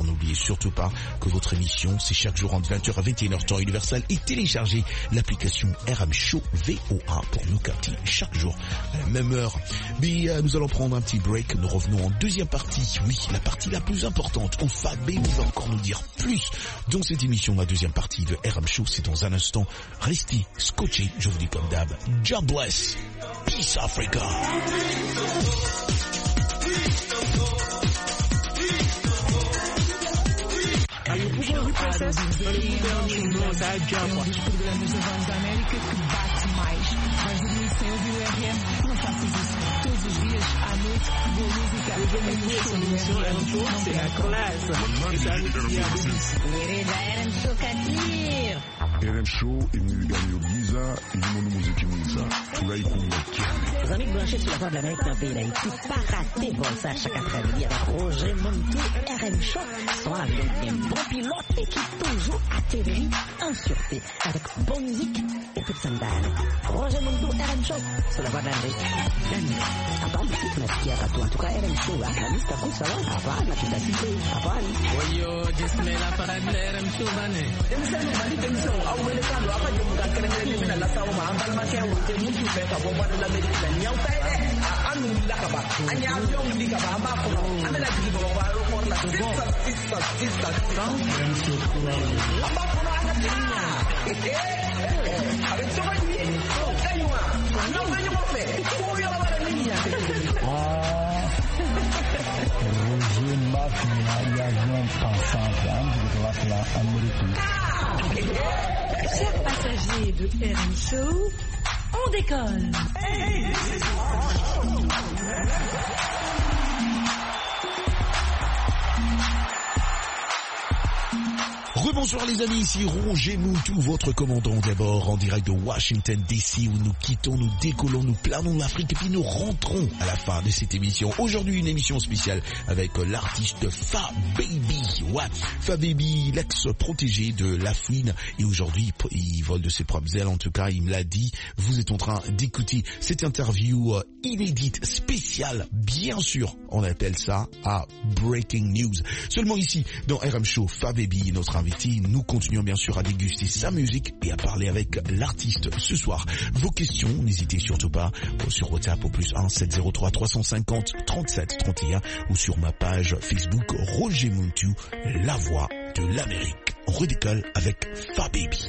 surtout pas que votre émission, c'est chaque jour entre vingt heures à vingt et une heures temps universel, et téléchargez l'application R M Show V O A pour nous capter chaque jour à la même heure. Mais euh, nous allons prendre un petit break. Nous revenons en deuxième partie. Oui, la partie la plus importante. Au Fab Baby va encore nous dire plus dans cette émission. La deuxième partie de R M Show, c'est dans un instant. Restez scotchés, je vous dis comme d'hab. God bless. Peace Africa. Aí o povo processo, um dos programas da Voz da América que bate mais. Vais dormir sem ouvir o R M? Não faças isso. Todos os dias, à noite, boa música. É um show, c'est a classe. R M Show Katir. R M Show imeganywa bwiza irimo n'umuziki mwiza turayikumbukiye. Les amis branchés sur la Voix de l'Amérique dans le pays d'Haïti, pas rater bon ça chaque après-midi avec Roger Montou, R M Show, sont avec un bon pilote et qui toujours atterrit en sûreté avec bonne musique et toute sandale. Roger Montou, R M Show, sur la Voix de l'Amérique. Attends, tunasikia watu en tout cas R M Show, Alhamisi takusa wa hapana, tutasikia hapana. Oyo, Jesmela parade la R M Show bane. Emisano mali tension au welekando apa je muka kerengere mina la sawo ma ambal ma ke wote mutu fe ka bo bade la Amérique la nyaw tay de anu la ka ba anya avion li ka ba amba ko amela digi bo ba ro ko la to go sista sista sound la ba ko na tinya eh avec toi ni kaywa no venyo mo fe ko yo la ba niña ah Roger Mafia y avion pensant de la Amérique. Chers passagers de R M Show, on décolle. Hey, Rebonsoir les amis, ici Roger Moutou, votre commandant d'abord en direct de Washington D C où nous quittons, nous décollons, nous planons l'Afrique et puis nous rentrons à la fin de cette émission. Aujourd'hui une émission spéciale avec l'artiste Fa Baby. Ouais, Fa Baby, l'ex-protégé de La Fouine, et aujourd'hui il vole de ses propres ailes, en tout cas il me l'a dit. Vous êtes en train d'écouter cette interview euh, inédite, spéciale, bien sûr, on appelle ça à Breaking News. Seulement ici dans R M Show, Fa Baby, notre invité. Nous continuons bien sûr à déguster sa musique et à parler avec l'artiste ce soir. Vos questions, n'hésitez surtout pas sur WhatsApp au plus un sept zéro trois trois cinq zéro trente-sept trente et un ou sur ma page Facebook Roger Moutou, la voix de l'Amérique. On redécolle avec Fa Baby.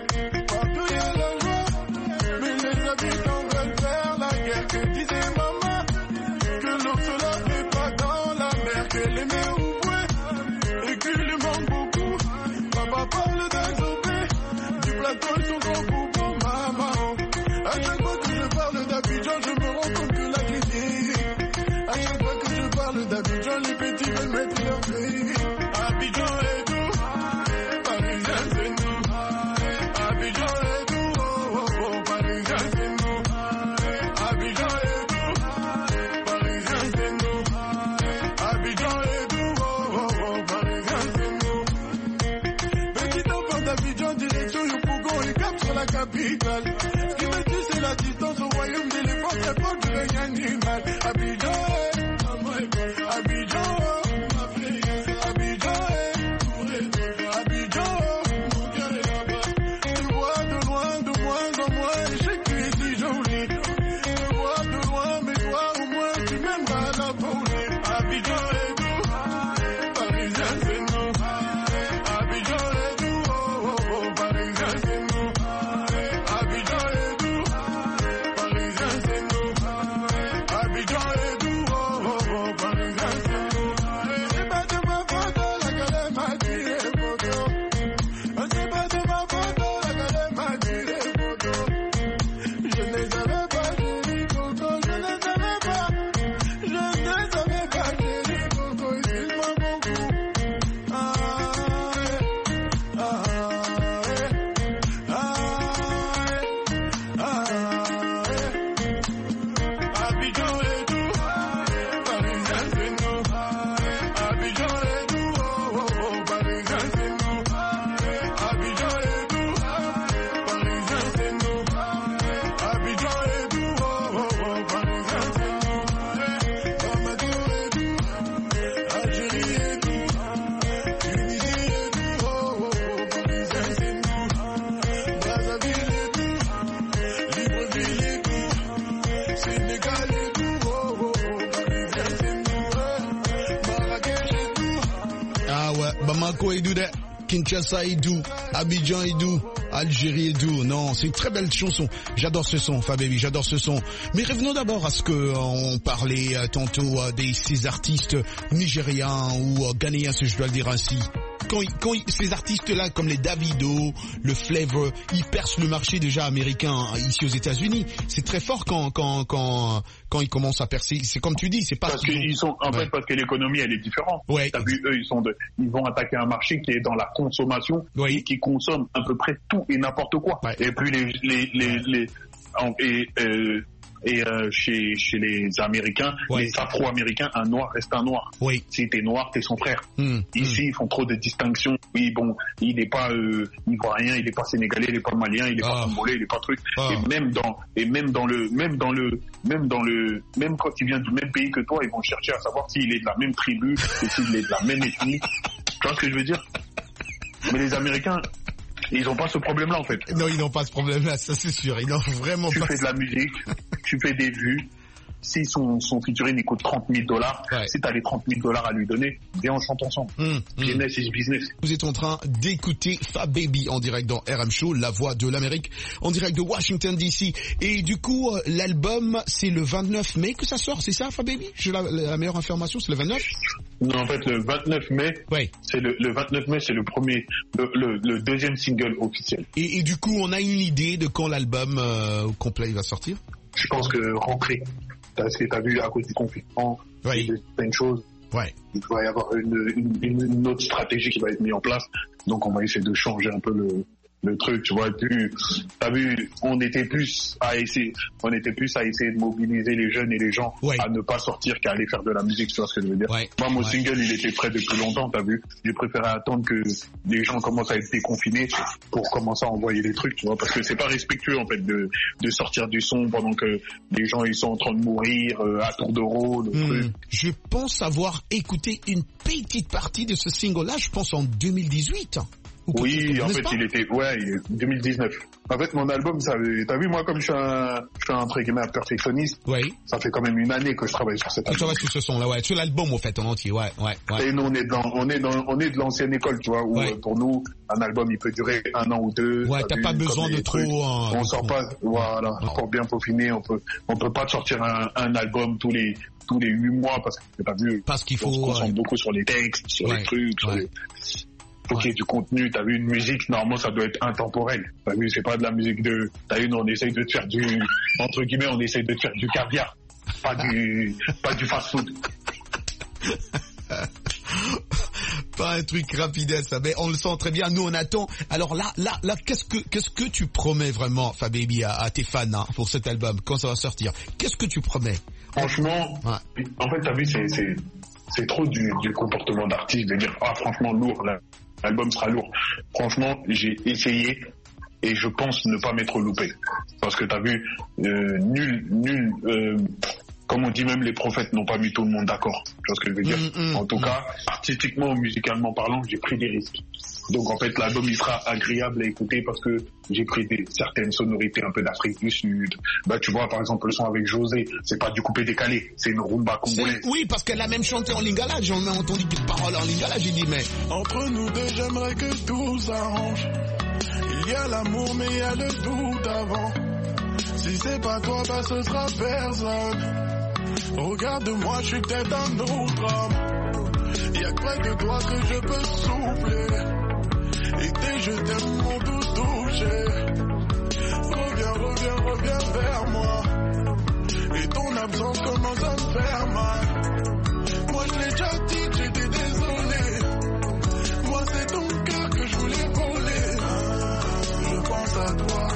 Parle d'Azobé, du plateau sur gros boubou, maman. À chaque fois que je parle d'Abidjan, je me rends compte que la critique. À chaque fois que je parle d'Abidjan, les petits veulent mettre leur pays. Abidjan est doux, Parisien c'est nous. Abidjan est doux, oh oh oh, Parisien c'est nous. Abidjan est doux, Parisien c'est nous. Abidjan est doux, oh oh oh, Parisien c'est nous. Abidjan, direction Yopougon et cap sur la capitale. Ce qui me tue, c'est la distance au royaume d'éléphants, très fort du règne animal. Abidjan, Abidjan, Abidjan, Abidjan, mon cœur est là-bas. Tu vois de loin, de moins en moins, et je sais que tu es si joli. Tu vois de loin, mais toi au moins, tu m'aimeras la folie. Abidjan est doux, Parisien c'est nous. Abidjan est doux. Parisien c'est nous, Abidjan est doux, Parisien c'est nous, Abidjan est doux, oh oh oh, Parisien c'est nous. C'est pas de ma faute, la galère m'a tiré photo. C'est pas de ma faute, la galère m'a tiré photo. Je ne savais pas, chérie Coco, je ne savais pas, je ne savais pas, chérie Coco. Bamako et Douda, Kinshasa et Dou, Abidjan et Dou, Algérie et Dou. Non, c'est une très belle chanson. J'adore ce son, Fababy, j'adore ce son. Mais revenons d'abord à ce que on parlait euh, tantôt euh, des ces artistes nigériens ou euh, ghanéens, si je dois le dire ainsi. Quand, quand ces artistes-là, comme les Davido, le Flavor, ils percent le marché déjà américain ici aux États-Unis. C'est très fort quand quand quand quand ils commencent à percer. C'est comme tu dis, c'est pas parce qu'ils sont en ouais. fait parce que l'économie elle est différente. Ouais. T'as vu, eux ils sont de, ils vont attaquer un marché qui est dans la consommation ouais. et qui consomme à peu près tout et n'importe quoi. Ouais. Et puis les les les, les et euh, Et euh, chez chez les Américains, ouais. les Afro-Américains, un noir reste un noir. Oui. Si t'es noir, t'es son frère. Mmh, Ici, mmh. ils font trop de distinctions. Oui, bon, il n'est pas euh, ivoirien, il n'est pas sénégalais, il n'est pas malien, il n'est oh. pas congolais, il n'est pas truc. Oh. Et même dans et même dans le même dans le même dans le même quand il vient du même pays que toi, ils vont chercher à savoir s'il est de la même tribu et s'il est de la même ethnie. Tu vois ce que je veux dire? Mais les Américains, ils n'ont pas ce problème-là, en fait. Non, ils n'ont pas ce problème-là, ça c'est sûr. Ils n'ont vraiment tu pas... Tu fais de la musique, tu fais des vues. Si son, son featuring coûte trente mille dollars, ouais. si t'as les trente mille dollars à lui donner, viens, on chante ensemble. Mmh, business mmh. is business. Vous êtes en train d'écouter Fababy en direct dans R M Show, la voix de l'Amérique, en direct de Washington D C. Et du coup, l'album, c'est le vingt-neuf mai que ça sort, c'est ça, Fababy? J'ai la, la meilleure information, c'est le vingt-neuf? Non, en fait, le vingt-neuf mai, ouais. c'est le, le vingt-neuf mai, c'est le premier, le, le, le deuxième single officiel. Et, et du coup, on a une idée de quand l'album euh, complet va sortir? Je pense que rentrée. Parce que t'as vu, à cause du confinement, ouais. il y a plein de choses. Ouais. Il va y avoir une, une, une autre stratégie qui va être mise en place. Donc, on va essayer de changer un peu le, le truc, tu vois. Et puis, t'as vu, on était plus à essayer, on était plus à essayer de mobiliser les jeunes et les gens ouais. à ne pas sortir qu'à aller faire de la musique, tu vois ce que je veux dire. Ouais. Moi, mon ouais. single, il était prêt depuis longtemps, t'as vu. J'ai préféré attendre que les gens commencent à être déconfinés pour commencer à envoyer des trucs, tu vois, parce que c'est pas respectueux, en fait, de, de sortir du son pendant que les gens, ils sont en train de mourir, euh, à tour de rôle, mmh. truc. Je pense avoir écouté une petite partie de ce single-là, je pense en deux mille dix-huit. Oui, en fait, pas? il était, ouais, deux mille dix-neuf. En fait, mon album, ça, t'as vu, moi, comme je suis un, je suis un, entre guillemets, un perfectionniste. Oui. Ça fait quand même une année que je travaille sur cet album. Tu travailles sur ce son-là, ouais. Sur l'album, en fait, en entier, ouais, ouais, ouais. Et nous, on est dans, on est dans, on est de l'ancienne école, tu vois, où, ouais. pour nous, un album, il peut durer un an ou deux. Ouais, t'as, t'as pas besoin de trop, hein, on sort pas, voilà, oh. pour bien peaufiner, on peut, on peut pas sortir un, un album tous les, tous les huit mois parce que t'as vu. Parce qu'il faut. On se concentre ouais. beaucoup sur les textes, sur ouais. les trucs, sur ouais. les, faut qu'il y ait du contenu. T'as vu, une musique, normalement, ça doit être intemporel. T'as vu, c'est pas de la musique de, t'as vu, nous, on essaye de te faire du, entre guillemets, on essaye de te faire du caviar. Pas du, pas du fast food. Pas un truc rapide, ça, mais on le sent très bien. Nous, on attend. Alors là, là, là, qu'est-ce que, qu'est-ce que tu promets vraiment, Fababy, à, à tes fans, hein, pour cet album, quand ça va sortir? Qu'est-ce que tu promets? Franchement, ouais. en fait, t'as vu, c'est, c'est, c'est trop du, du comportement d'artiste de dire, ah, franchement, lourd, là. L'album sera lourd. Franchement, j'ai essayé et je pense ne pas m'être loupé. Parce que t'as vu, euh, nul, nul, euh, comme on dit, même les prophètes n'ont pas mis tout le monde d'accord. Tu vois ce que je veux dire? Mmh, mmh, en tout mmh. cas, artistiquement, musicalement parlant, j'ai pris des risques. Donc en fait, l'album il sera agréable à écouter parce que j'ai pris des, certaines sonorités un peu d'Afrique du Sud. Bah tu vois, par exemple, le son avec José, c'est pas du coupé décalé, c'est une rumba congolaise. Oui, parce qu'elle a même chanté en lingala. J'en ai entendu des paroles en lingala. J'ai dit mais entre nous deux, j'aimerais que tout s'arrange. Il y a l'amour, mais il y a le doute avant. Si c'est pas toi, bah ce sera personne. Regarde-moi, je suis peut-être un autre homme. Y'a que près de toi que je peux souffler. Et dès je t'aime mon tout touché. Reviens, reviens, reviens vers moi. Et ton absence commence à me faire mal. Moi je l'ai déjà dit que j'étais désolé. Moi c'est ton cœur que je voulais voler. Je pense à toi.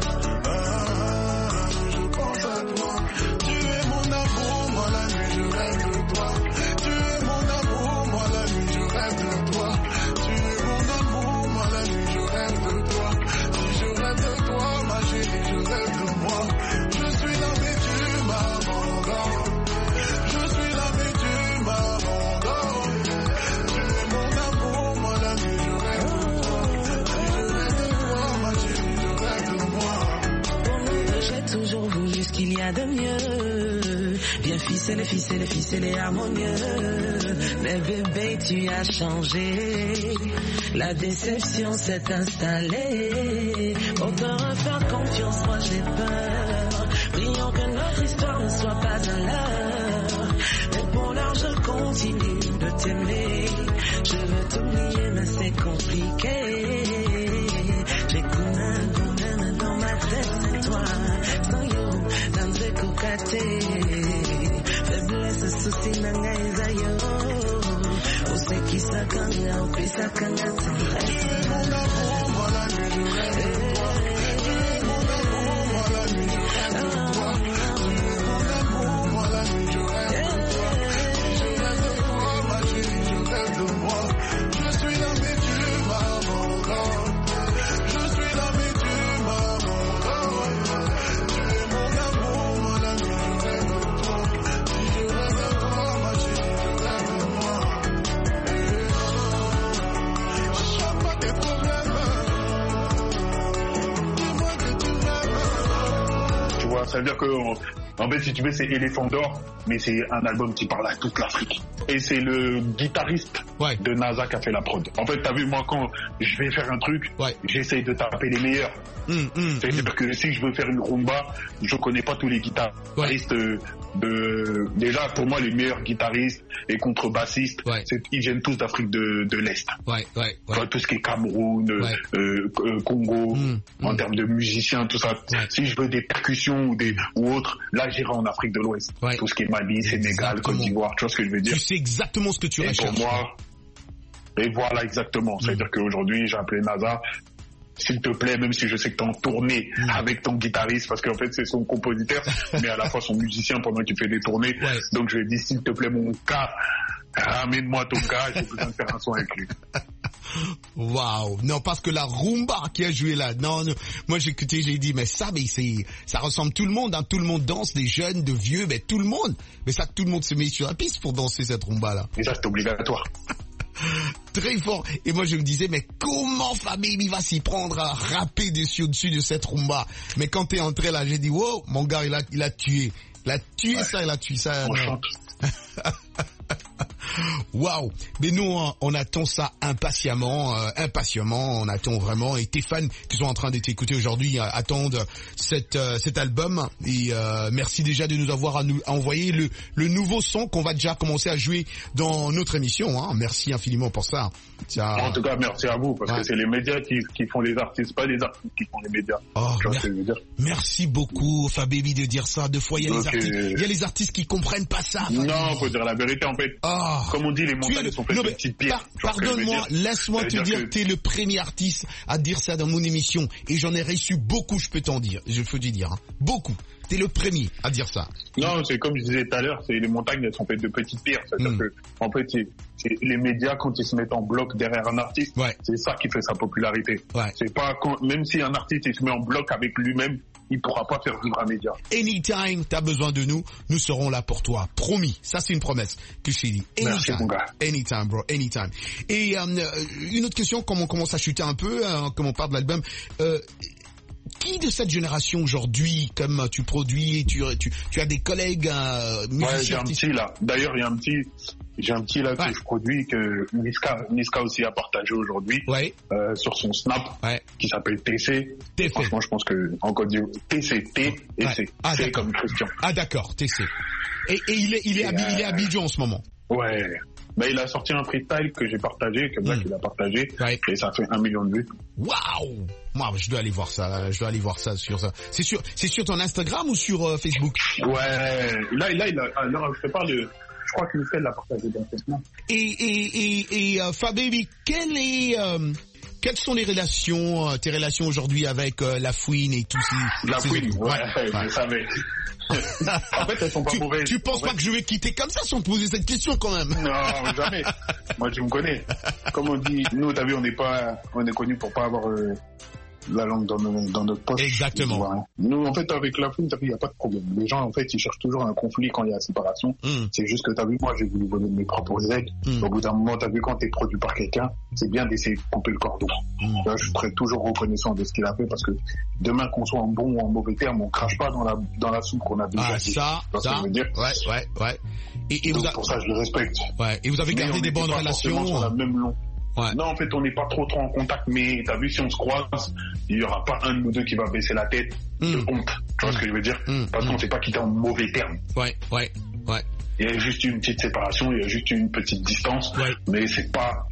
Je pense à toi. Tu es mon amour, moi la nuit je rêve de toi. Tu es mon amour, moi la nuit je rêve de toi. Tu es mon amour, moi la nuit je rêve de toi. Si je rêve de toi, ma chérie, je rêve de moi. Je suis là mais tu m'abandonnes. Je suis là mais tu m'abandonnes. Tu es mon amour, moi la nuit je rêve de toi. Si je rêve de toi, ma chérie, je rêve de moi. J'ai toujours voulu ce qu'il y a de mieux. Bien ficelé, ficelé, ficelé, harmonieux. Mais bébé, tu as changé. La déception s'est installée. Autant refaire confiance, moi j'ai peur. Prions que notre histoire ne soit pas un leurre. Mais pour l'heure, je continue de t'aimer. Je veux t'oublier, mais c'est compliqué. J'ai coulé dans ma tête, c'est toi. Sans yo, dans ce cocaté. Faiblesse, souci, nanga, isayo. On sait qui ça kanga, on peut ça kanga, c'est mon amour, voilà, Ça veut dire que, en fait, si tu veux, c'est Éléphant d'Or, mais c'est un album qui parle à toute l'Afrique. Et c'est le guitariste ouais. de NASA qui a fait la prod. En fait, t'as vu, moi, quand je vais faire un truc, ouais. j'essaye de taper les meilleurs. Mmh, mmh, C'est-à-dire mmh. que si je veux faire une rumba, je connais pas tous les guitaristes ouais. de... Déjà, pour moi, les meilleurs guitaristes et contrebassistes, ouais. c'est, ils viennent tous d'Afrique de, de l'Est. Ouais, ouais, ouais. Enfin, tout ce qui est Cameroun, ouais. euh, euh, Congo, mmh, en mmh. termes de musiciens, tout ça. Ouais. Si je veux des percussions ou, des, ou autres, là, j'irai en Afrique de l'Ouest. Ouais. Tout ce qui est Mali, Sénégal, Côte d'Ivoire, tu vois ce que je veux dire? Tu sais exactement ce que tu recherches. Pour moi, et voilà exactement. Mmh. C'est-à-dire qu'aujourd'hui, j'ai appelé NASA. S'il te plaît, même si je sais que t'es en tournée mmh. avec ton guitariste, parce qu'en fait c'est son compositeur, mais à la fois son musicien pendant qu'il fait des tournées. Ouais. Donc je lui ai dit, s'il te plaît, mon cas, ramène-moi ton cas, j'ai besoin de faire un son avec lui. Waouh, non, parce que la rumba qui a joué là, non, non. Moi j'ai écouté, j'ai dit, mais ça, mais c'est, ça ressemble tout le monde, hein, tout le monde danse, des jeunes, de vieux, mais tout le monde. Mais ça, tout le monde se met sur la piste pour danser cette rumba là. Et ça, c'est obligatoire. Très fort. Et moi je me disais, mais comment Fabibi va s'y prendre à rapper dessus au-dessus de cette rumba? Mais quand t'es entré là, j'ai dit, wow, mon gars, il a, il a tué. Il a tué ouais. ça, il a tué ça. On chante. Waouh! Mais nous, on attend ça impatiemment, euh, impatiemment. On attend vraiment. Et tes fans qui sont en train de t'écouter aujourd'hui euh, attendent cette, euh, cet album. Et euh, merci déjà de nous avoir à nous, à envoyé le, le nouveau son qu'on va déjà commencer à jouer dans notre émission. Hein. Merci infiniment pour ça. ça... En tout cas, merci à vous parce ouais. que c'est les médias qui, qui font les artistes, pas les artistes qui font les médias. Oh, tu vois ce que je veux dire. Merci beaucoup, Fabibi, de dire ça. Deux fois, il y a les artistes, il y a les artistes qui comprennent pas ça. Fabibi. Non, faut dire la vérité en fait. Oh. Comme on dit, les montagnes sont faites de petites pierres. Par, pardonne-moi, laisse-moi te dire, dire que... t'es le premier artiste à dire ça dans mon émission et j'en ai reçu beaucoup, je peux t'en dire, je peux te dire, hein. Beaucoup. T'es le premier à dire ça. Non, c'est comme je disais tout à l'heure, c'est les montagnes, elles sont faites de petites pierres. C'est-à-dire mm. que, en fait, c'est, c'est les médias quand ils se mettent en bloc derrière un artiste, ouais. c'est ça qui fait sa popularité. Ouais. C'est pas quand, même si un artiste il se met en bloc avec lui-même, il pourra pas faire vivre un média. Anytime, t'as besoin de nous, nous serons là pour toi. Promis. Ça, c'est une promesse que je t'ai dit. Anytime. Merci, mon gars. Anytime, bro. Anytime. Et, euh, une autre question, comme on commence à chuter un peu, hein, comme on parle de l'album, euh, qui de cette génération aujourd'hui, comme tu produis, tu, tu, tu as des collègues euh, musiciens? Ouais, j'ai un petit là. D'ailleurs, il y a un petit, j'ai un petit là ouais. que je produis que Niska, Niska aussi a partagé aujourd'hui ouais. euh, sur son Snap ouais. qui s'appelle T C. T C. Franchement, je pense que encore dire T C T et C. Ah C d'accord. Comme Christian. Ah d'accord, T C. Et, et il est, il est, et, à, euh... il est à Abidjan en ce moment. Ouais. Ben, il a sorti un freestyle que j'ai partagé, comme ça mmh. qu'il a partagé, ouais. et ça fait un million de vues. Waouh! Moi, je dois aller voir ça, je dois aller voir ça sur ça. C'est sur, c'est sur ton Instagram ou sur euh, Facebook? Ouais, là, là, il a, alors, je te parle de, je crois qu'il fait l'a partagé dans Facebook. Et, et, et, et, euh, Fabibi, quel est, euh, quelles sont les relations, euh, tes relations aujourd'hui avec euh, La Fouine et tout ça? La Fouine, ouais, ouais, ouais, je savais. En fait, elles sont pas tu, mauvaises. Tu penses pas fait. que je vais quitter comme ça sans te poser cette question quand même? Non, jamais. Moi, tu me connais. Comme on dit, nous, t'as vu, on n'est pas, on est connus pour pas avoir, euh, la langue dans, nos, dans notre poche. Exactement. Voilà. Nous, en fait, avec la fouine, il n'y a pas de problème. Les gens, en fait, ils cherchent toujours un conflit quand il y a séparation. Mm. C'est juste que t'as vu, moi, j'ai voulu voler mes propres ailes. Mm. Au bout d'un moment, t'as vu, quand t'es produit par quelqu'un, c'est bien d'essayer de couper le cordon. Mm. Là, je serai toujours reconnaissant de ce qu'il a fait parce que demain, qu'on soit en bon ou en mauvais terme, on crache pas dans la, dans la soupe qu'on a déjà. Ah, ça, ça. Que je veux dire. Ouais, ouais, ouais. Et, et Donc, vous a... pour ça, je le respecte. Ouais. Et vous avez gardé des bonnes relations. Sur la même long. Ouais. Non, en fait, on n'est pas trop trop en contact, mais t'as vu, si on se croise, il y aura pas un de nous deux qui va baisser la tête mm. de honte. Tu vois mm. ce que je veux dire? mm. Parce mm. qu'on s'est pas quitté en mauvais termes. Ouais, ouais, ouais. Il y a juste une petite séparation, il y a juste une petite distance, ouais. mais c'est pas...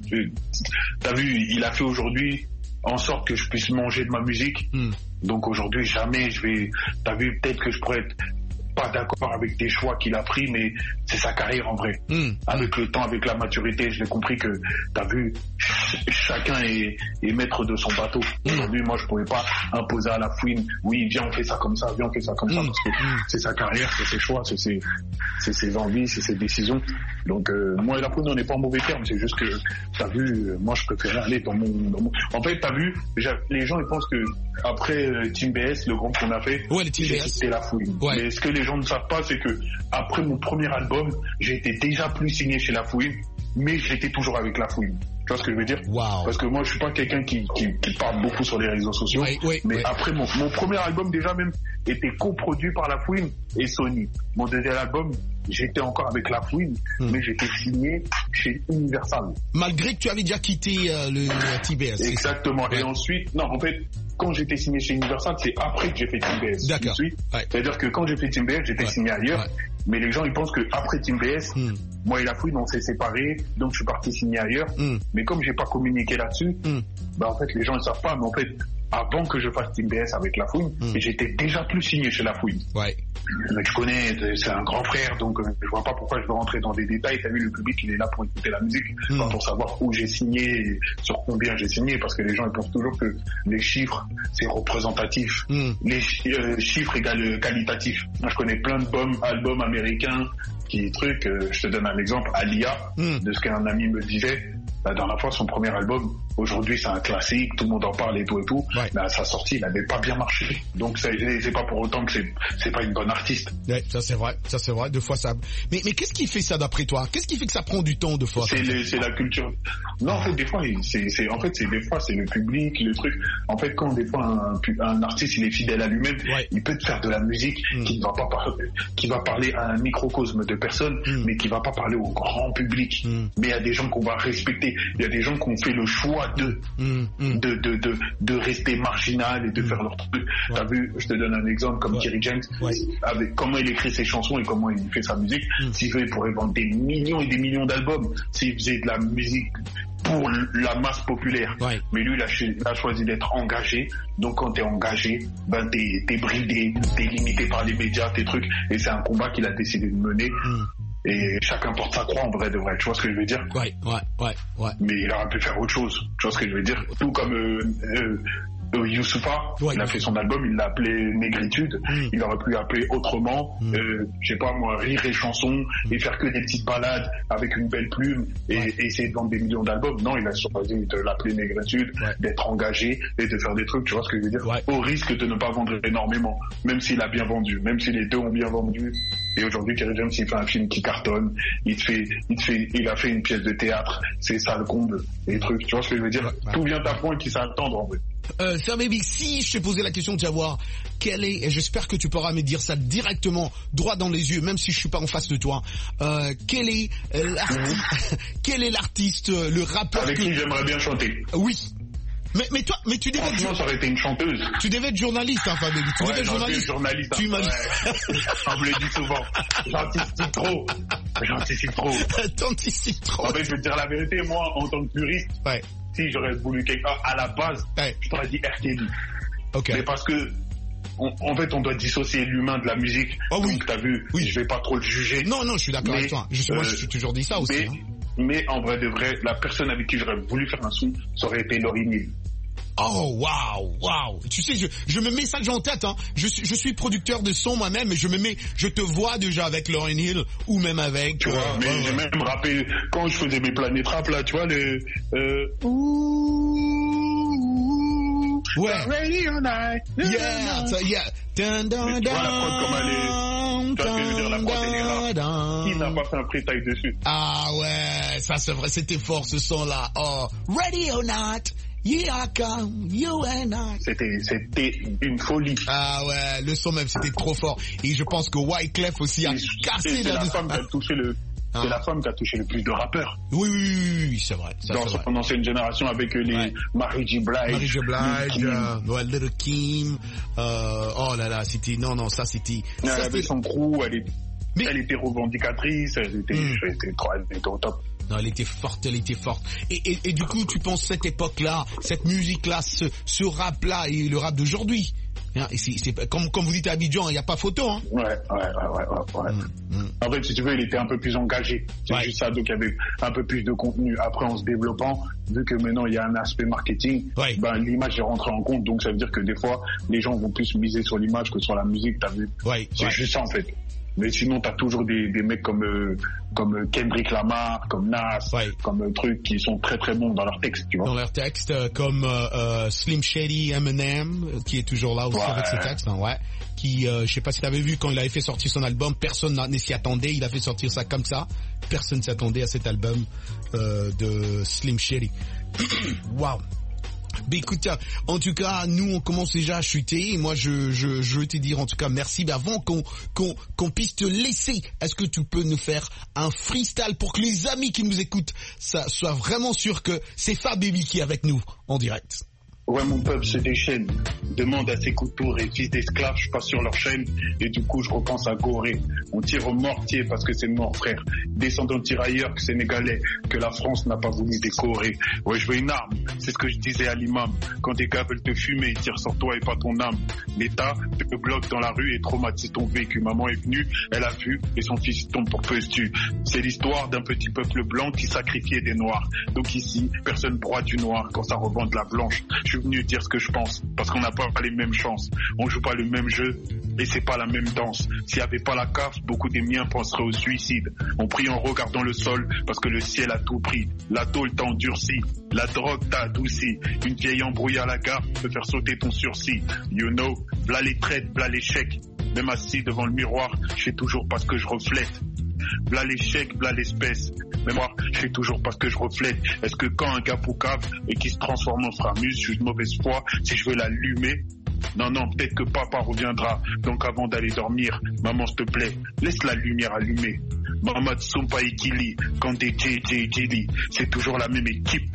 T'as vu, il a fait aujourd'hui en sorte que je puisse manger de ma musique. Mm. Donc aujourd'hui, jamais je vais... T'as vu, peut-être que je pourrais être pas d'accord avec des choix qu'il a pris, mais c'est sa carrière en vrai. Mmh. Avec le temps, avec la maturité, je l'ai compris que t'as vu, ch- chacun est, est maître de son bateau. Mmh. Aujourd'hui, moi, je pourrais pas imposer à la fouine, oui, viens, on fait ça comme ça, viens, on fait ça comme mmh. ça, parce que mmh. c'est sa carrière, c'est ses choix, c'est ses, c'est ses envies, c'est ses décisions. Donc, euh, moi et la fouine, on n'est pas en mauvais terme, c'est juste que, t'as vu, moi, je préférais aller dans mon, dans mon... En fait, t'as vu, les gens, ils pensent que après euh, Team B S, le groupe qu'on a fait, ouais, j'ai quitté la fouine. Ouais. Mais ce que les gens ne savent pas, c'est que après mon premier album, j'étais déjà plus signé chez La Fouine, mais j'étais toujours avec La Fouine. Tu vois ce que je veux dire? Wow. Parce que moi, je suis pas quelqu'un qui, qui, qui parle beaucoup sur les réseaux sociaux. Oui, oui, mais oui. après, mon, mon premier album, déjà même, était coproduit par La Fouine et Sony. Mon deuxième album, j'étais encore avec La Fouine, hmm. mais j'étais signé chez Universal. Malgré que tu avais déjà quitté euh, le, le T B S. Exactement. Et ensuite, non, en fait, quand j'étais signé chez Universal, c'est après que j'ai fait Team B S. D'accord. Ouais. C'est-à-dire que quand j'ai fait Team B S, j'étais ouais. signé ailleurs. Ouais. Mais les gens, ils pensent que après Team B S, mm. moi et La Fouine, on s'est séparés, donc je suis parti signer ailleurs. Mm. Mais comme j'ai pas communiqué là-dessus, mm. bah en fait, les gens ne savent pas. Mais en fait, avant que je fasse Team B S avec La Fouine, mm. j'étais déjà plus signé chez La Fouine. Ouais. Mais tu connais, c'est un grand frère, donc euh, je vois pas pourquoi je veux rentrer dans des détails. T'as vu, le public, il est là pour écouter la musique, mm. pas pour savoir où j'ai signé, et sur combien j'ai signé, parce que les gens ils pensent toujours que les chiffres, c'est représentatif. Mm. Les euh, chiffres égale qualitatif. Moi, je connais plein de albums, albums américains qui truc. Euh, je te donne un exemple, Alia, mm. de ce qu'un ami me disait. La dernière fois, son premier album, aujourd'hui c'est un classique, tout le monde en parle et tout et tout, ouais. mais à sa sortie, il n'avait pas bien marché. Donc c'est, c'est pas pour autant que c'est, c'est pas une bonne artiste. Ouais, ça c'est vrai, ça c'est vrai, deux fois ça. Mais, mais qu'est-ce qui fait ça d'après toi? Qu'est-ce qui fait que ça prend du temps deux fois? C'est, les, c'est la culture. Non, en fait, des fois, c'est, c'est, en fait, c'est des fois, c'est le public, le truc. En fait, quand des fois un, un artiste, il est fidèle à lui-même, ouais. il peut te faire de la musique mm. qui ne va pas parler, qui va parler à un microcosme de personnes, mm. mais qui va pas parler au grand public. Mm. Mais il y a des gens qu'on va respecter. Il y a des gens qui ont fait le choix de, mmh, mmh. de, de, de, de rester marginal et de mmh. faire leur truc. Ouais. T'as vu, je te donne un exemple comme ouais. Kerry James, ouais. avec comment il écrit ses chansons et comment il fait sa musique. Mmh. S'il veut, il pourrait vendre des millions et des millions d'albums s'il faisait de la musique pour la masse populaire. Ouais. Mais lui, il a, il a choisi d'être engagé. Donc, quand t'es engagé, ben, t'es, t'es bridé, t'es limité par les médias, tes trucs. Et c'est un combat qu'il a décidé de mener. Mmh. Et chacun porte sa croix en vrai de vrai, tu vois ce que je veux dire? Ouais, ouais, ouais, ouais. Mais il aurait pu faire autre chose, tu vois ce que je veux dire? Tout comme euh, euh, euh, Youssoupha, ouais. il a fait son album, il l'a appelé Négritude, mm. il aurait pu l'appeler autrement, mm. euh, je sais pas moi, rire et chanson, mm. et faire que des petites balades avec une belle plume, et, ouais. et essayer de vendre des millions d'albums. Non, il a choisi de l'appeler Négritude, ouais. d'être engagé, et de faire des trucs, tu vois ce que je veux dire? Ouais. Au risque de ne pas vendre énormément, même s'il a bien vendu, même si les deux ont bien vendu. Et aujourd'hui, Kerry James, il fait un film qui cartonne, il te fait, il te fait, il a fait une pièce de théâtre, c'est ça le comble, les trucs, tu vois ce que je veux dire? Ouais. Tout vient à point qu'il s'attendre en vrai. Euh, Sir Baby, si je t'ai posé la question de savoir quel est, et j'espère que tu pourras me dire ça directement, droit dans les yeux, même si je suis pas en face de toi, euh, quel est euh, l'artiste, mmh. quel est l'artiste, le rappeur avec que... qui j'aimerais bien chanter? Oui. Mais, mais toi, mais tu devais Franchement, être... ça aurait été une chanteuse. Tu devais être journaliste, hein, Fabien. Tu ouais, devais être journaliste. journaliste. Tu m'as dit. Ouais. On me le dit souvent. J'anticipe trop. J'anticipe trop. T'anticipes trop. En fait, je vais te dire la vérité, moi, en tant que puriste, ouais. si j'aurais voulu quelqu'un à la base, ouais. je t'aurais dit R. Kelly. Okay. Mais parce que, on, en fait, on doit dissocier l'humain de la musique. Oh, oui. Donc, t'as vu, oui. je vais pas trop le juger. Non, non, je suis d'accord mais, avec toi. Je, moi, euh, je suis toujours dit ça aussi. Mais, hein. mais en vrai de vrai, la personne avec qui j'aurais voulu faire un son, ça aurait été Lauryn Hill. Oh waouh waouh. Tu sais, je je me mets ça en tête. Hein. Je suis je suis producteur de son moi-même, mais je me mets, je te vois déjà avec Lauryn Hill ou même avec. Tu vois, euh, mais euh, j'ai même rappé quand je faisais mes planètes rap là, tu vois les. Euh, Ouais. Radio Night. Yeah, ça, yeah. Dun, dun, Tu vois la prod comme elle est. Tu vois ce que je veux dire, la prod elle est rare. Qui n'a pas fait un freestyle dessus? Ah ouais, ça c'est vrai, c'était fort ce son-là. Oh, Radio Night. Yeah, come, you and I. C'était, c'était une folie. Ah ouais, le son même, c'était trop fort. Et je pense que Wyclef aussi a cassé la femme qui a touché le, ah. C'est la femme qui a touché le plus de rappeurs. Oui, oui, oui, oui, c'est vrai. Ça, dans c'est son ancienne génération avec les ouais. Mary J. Blige. Mary J. Blige, euh, ouais, Little Kim, euh, oh là là, c'était, non, non, ça c'était. Elle ça, avait c'était... son crew, elle, est, Mais... elle était revendicatrice, elle était, mm. elle était, elle était au top. Non, elle était forte, elle était forte. Et, et, et du coup, tu penses cette époque-là, cette musique-là, ce, ce rap-là et le rap d'aujourd'hui, hein, et c'est, c'est, comme, comme vous dites à Abidjan, il n'y a pas photo. Hein. Ouais, ouais, ouais, ouais. ouais. Mmh, mmh. En fait, si tu veux, il était un peu plus engagé. C'est ouais. juste ça, donc il y avait un peu plus de contenu. Après, en se développant, vu que maintenant il y a un aspect marketing, ouais. ben, l'image est rentrée en compte. Donc ça veut dire que des fois, les gens vont plus miser sur l'image que sur la musique, t'as vu. Ouais, c'est ouais. juste ça, en fait. Mais sinon, t'as toujours des, des mecs comme, euh, comme Kendrick Lamar, comme Nas, ouais. comme euh, trucs qui sont très très bons dans leurs textes, tu vois. Dans leurs textes, euh, comme euh, euh, Slim Shady, Eminem, qui est toujours là aussi ouais. avec ses textes, hein, ouais. Qui, euh, je sais pas si t'avais vu quand il avait fait sortir son album, personne ne s'y attendait, il a fait sortir ça comme ça. Personne ne s'attendait à cet album euh, de Slim Shady. Waouh. Ben écoute, en tout cas, nous on commence déjà à chuter. Et moi, je je je veux te dire en tout cas merci. Mais avant qu'on qu'on qu'on puisse te laisser, est-ce que tu peux nous faire un freestyle pour que les amis qui nous écoutent ça soient vraiment sûrs que c'est Fab Baby qui est avec nous en direct? Ouais, mon peuple se déchaîne, demande à ses coups de tour et fils d'esclaves, je passe sur leur chaîne et du coup je repense à Gorée. On tire au mortier parce que c'est mort, frère. Descendant tirailleurs que sénégalais, que la France n'a pas voulu décorer. Ouais, je veux une arme, c'est ce que je disais à l'imam. Quand des gars veulent te fumer, ils tirent sur toi et pas ton âme. L'État te bloque dans la rue et traumatise ton vécu. Maman est venue, elle a vu et son fils tombe pour peu tu. C'est l'histoire d'un petit peuple blanc qui sacrifiait des noirs. Donc ici, personne broie du noir quand ça revend la blanche. Je suis venu dire ce que je pense, parce qu'on n'a pas les mêmes chances. On joue pas le même jeu, et c'est pas la même danse. S'il y avait pas la C A F, beaucoup des miens penseraient au suicide. On prie en regardant le sol, parce que le ciel a tout pris. La tôle t'a endurci, la drogue t'a adouci. Une vieille embrouille à la gare peut faire sauter ton sursis. You know, v'là les traites, v'là l'échec. Même assis devant le miroir, je fais toujours parce que je reflète. V'là l'échec, v'là l'espèce. Mais moi, je fais toujours parce que je reflète. Est-ce que quand un gars poucave et qui se transforme en framuse, je suis de mauvaise foi si je veux l'allumer? Non, non, peut-être que papa reviendra. Donc avant d'aller dormir, maman, s'il te plaît, laisse la lumière allumée. Maman Tsumpa et Kili, quand des J J Jili, c'est toujours la même équipe.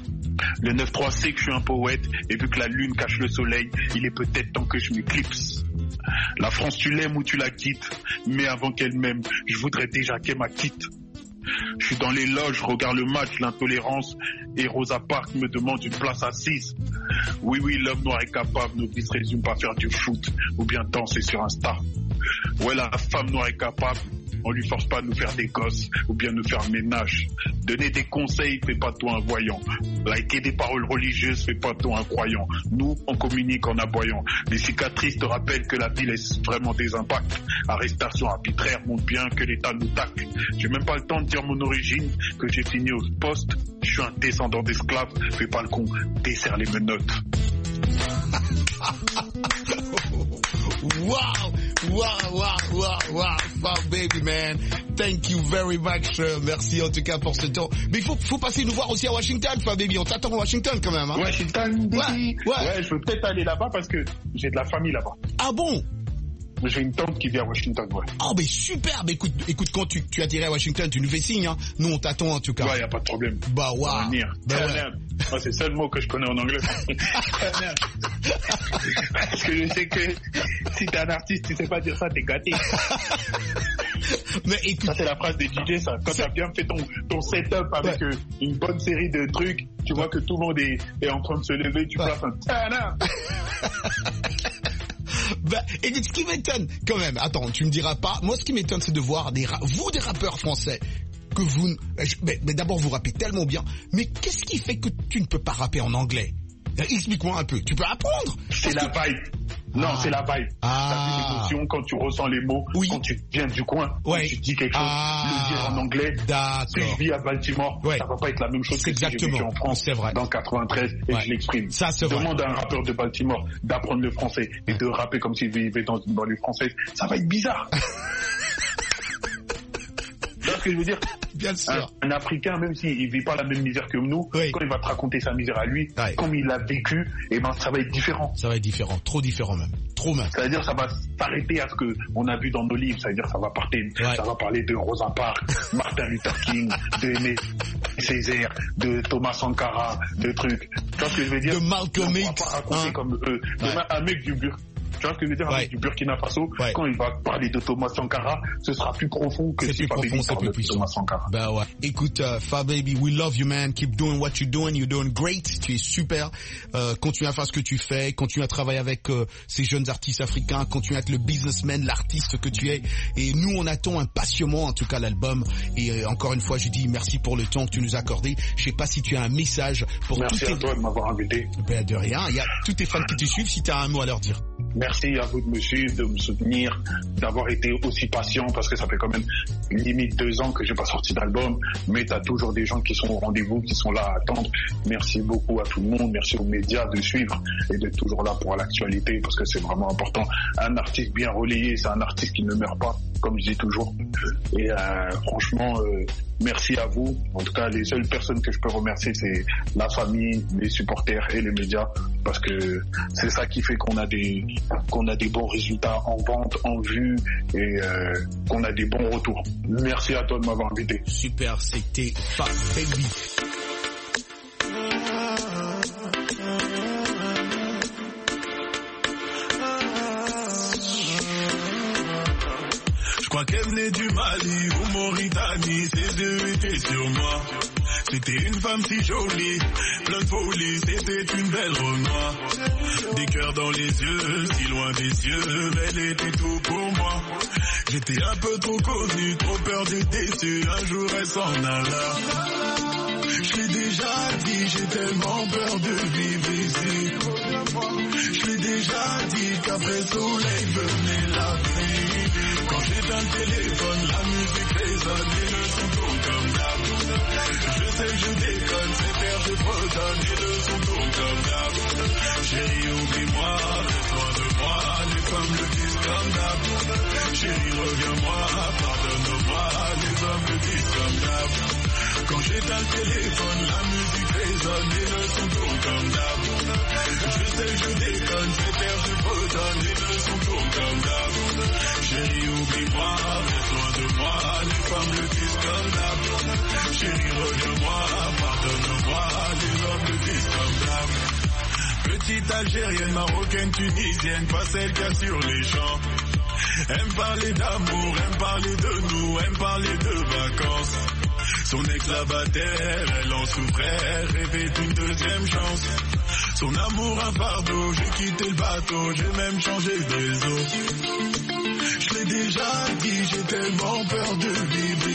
Le neuf trois sait que je suis un poète, et vu que la lune cache le soleil, il est peut-être temps que je m'éclipse. La France, tu l'aimes ou tu la quittes, mais avant qu'elle m'aime, je voudrais déjà qu'elle m'acquitte. Je suis dans les loges, je regarde le match, l'intolérance, et Rosa Parks me demande une place assise. Oui, oui, l'homme noir est capable, nos vies se résument pas à faire du foot, ou bien danser sur Insta. Ouais, la femme noire est capable, on lui force pas à nous faire des gosses, ou bien nous faire ménage. Donner des conseils, fais pas toi un voyant. Liker des paroles religieuses, fais pas toi un croyant. Nous, on communique en aboyant. Les cicatrices te rappellent que la vie laisse vraiment des impacts. Arrestation arbitraire montre bien que l'État nous tacle. J'ai même pas le temps de dire mon origine, que j'ai fini au poste. Je suis un descendant d'esclaves, fais pas le con, desserre les menottes. Wow, wow, wow, wow, wow, Fab Baby, man. Thank you very much. Euh, merci en tout cas pour ce temps. Mais il faut, faut passer nous voir aussi à Washington, Fab Baby. On t'attend à Washington quand même, hein. Washington, ouais, ouais. ouais, je veux peut-être aller là-bas parce que j'ai de la famille là-bas. Ah bon? J'ai une tante qui vit à Washington, ouais. Oh, mais super! Mais écoute, écoute, quand tu, tu atterris à Washington, tu nous fais signe, hein. Nous, on t'attend, en tout cas. Ouais, y a pas de problème. Bah, waouh. On va venir. Bah, Très ouais. bien. Moi, c'est le seul mot que je connais en anglais. Parce que je sais que si t'es un artiste, tu sais pas dire ça, t'es gâté. Mais écoute. Ça, c'est la phrase des D J, ça. Quand t'as bien fait ton, ton setup avec ouais. euh, une bonne série de trucs, tu vois que tout le monde est, est en train de se lever, tu ouais. places un ta-da. Bah, et ce qui m'étonne, quand même, attends, tu me diras pas, moi ce qui m'étonne c'est de voir des ra- vous des rappeurs français, que vous, mais, mais d'abord vous rappez tellement bien, mais qu'est-ce qui fait que tu ne peux pas rapper en anglais? Explique-moi un peu, tu peux apprendre. C'est la vibe. Non, ah. c'est la vibe. Ah. T'as vu l'émotion quand tu ressens les mots, oui. quand tu viens du coin, ouais. quand tu dis quelque chose, ah. le dire en anglais. D'accord. Si je vis à Baltimore, ouais. ça va pas être la même chose que exactement. si j'ai vécu en France c'est vrai. dans quatre-vingt-treize et ouais. je l'exprime. Ça, c'est Demande vrai. à un rappeur de Baltimore d'apprendre le français et de rapper comme s'il vivait dans une banlieue française. Ça va être bizarre. Tu vois ce que je veux dire? Bien sûr. Un, un Africain, même s'il vit pas la même misère que nous, oui. quand il va te raconter sa misère à lui, ouais. comme il l'a vécu, et ben ça va être différent. Ça va être différent, trop différent même, trop même. C'est-à-dire ça va s'arrêter à ce que on a vu dans nos livres. C'est-à-dire ça va partir, ouais. ça va parler de Rosa Parks, Martin Luther King, de Aimé Césaire, de Thomas Sankara, de trucs. Tu vois ce que je veux dire? De Malcolm X. On va pas raconter hein. comme eux. Ouais. Un mec du Burkina. Tu vois ce que je veux dire, ouais. avec du Burkina Faso, ouais. quand il va parler de Thomas Sankara, ce sera plus profond que si Fababy parle de Thomas Sankara. Bah ouais. Écoute, uh, Fababy, we love you, man. Keep doing what you're doing. You're doing great. Tu es super. Euh, continue à faire ce que tu fais. Continue à travailler avec euh, ces jeunes artistes africains. Continue à être le businessman, l'artiste que tu es. Et nous, on attend impatiemment, en tout cas, l'album. Et euh, encore une fois, je dis merci pour le temps que tu nous as accordé. Je sais pas si tu as un message pour merci tous tes... à toi de m'avoir invité. Ben de rien. Il y a tous tes fans qui te suivent. Si tu as un mot à leur dire. Merci à vous de me suivre, de me soutenir, d'avoir été aussi patient parce que ça fait quand même limite deux ans que j'ai pas sorti d'album, mais t'as toujours des gens qui sont au rendez-vous, qui sont là à attendre. Merci beaucoup à tout le monde, merci aux médias de suivre et d'être toujours là pour l'actualité parce que c'est vraiment important. Un artiste bien relayé, c'est un artiste qui ne meurt pas, comme je dis toujours. Et euh, franchement, euh, merci à vous. En tout cas, les seules personnes que je peux remercier, c'est la famille, les supporters et les médias parce que c'est ça qui fait qu'on a des qu'on a des bons résultats en vente, en vue et euh, qu'on a des bons retours. Merci à toi de m'avoir invité. Super, c'était Fababy. Je crois qu'elle venait du Mali ou Mauritanie, ses yeux étaient sur moi. C'était une femme si jolie, plein de folie, c'était une belle Renoir. Des cœurs dans les yeux, si loin des yeux, elle était tout pour moi. J'étais un peu trop connu, trop peur d'être déçu, un jour elle s'en alla. Je l'ai déjà dit, j'ai tellement peur de vivre ici. Je l'ai déjà dit qu'après le soleil venait la pluie. Quand j'éteins le téléphone, la musique résonne et le son tourne comme d'hab. Je sais que je déconne, c'est faire je bretonne et le son tourne comme d'hab. Chérie, oublie-moi, reste loin de moi, les femmes le disent comme d'hab. Chérie, reviens-moi, pardonne-moi, les hommes le disent comme d'hab. Quand j'éteins le téléphone, la musique résonne et le son tourne comme d'hab. Je sais que je déconne, c'est faire je bretonne et le son tourne comme d'hab. Chérie, oublie-moi, reste loin de moi, les femmes le disent comme d'hab. Chérie, reviens-moi, pardonne-moi, les hommes le disent comme d'hab. Petite Algérienne, Marocaine, Tunisienne, pas celle qu'il y a sur les champs. Aime parler d'amour, aime parler de nous, aime parler de vacances. Son ex la battait, elle en souffrait, rêvait d'une deuxième chance. Son amour un fardeau, j'ai quitté le bateau, j'ai même changé de réseau. Je l'ai déjà dit, j'ai tellement peur de vivre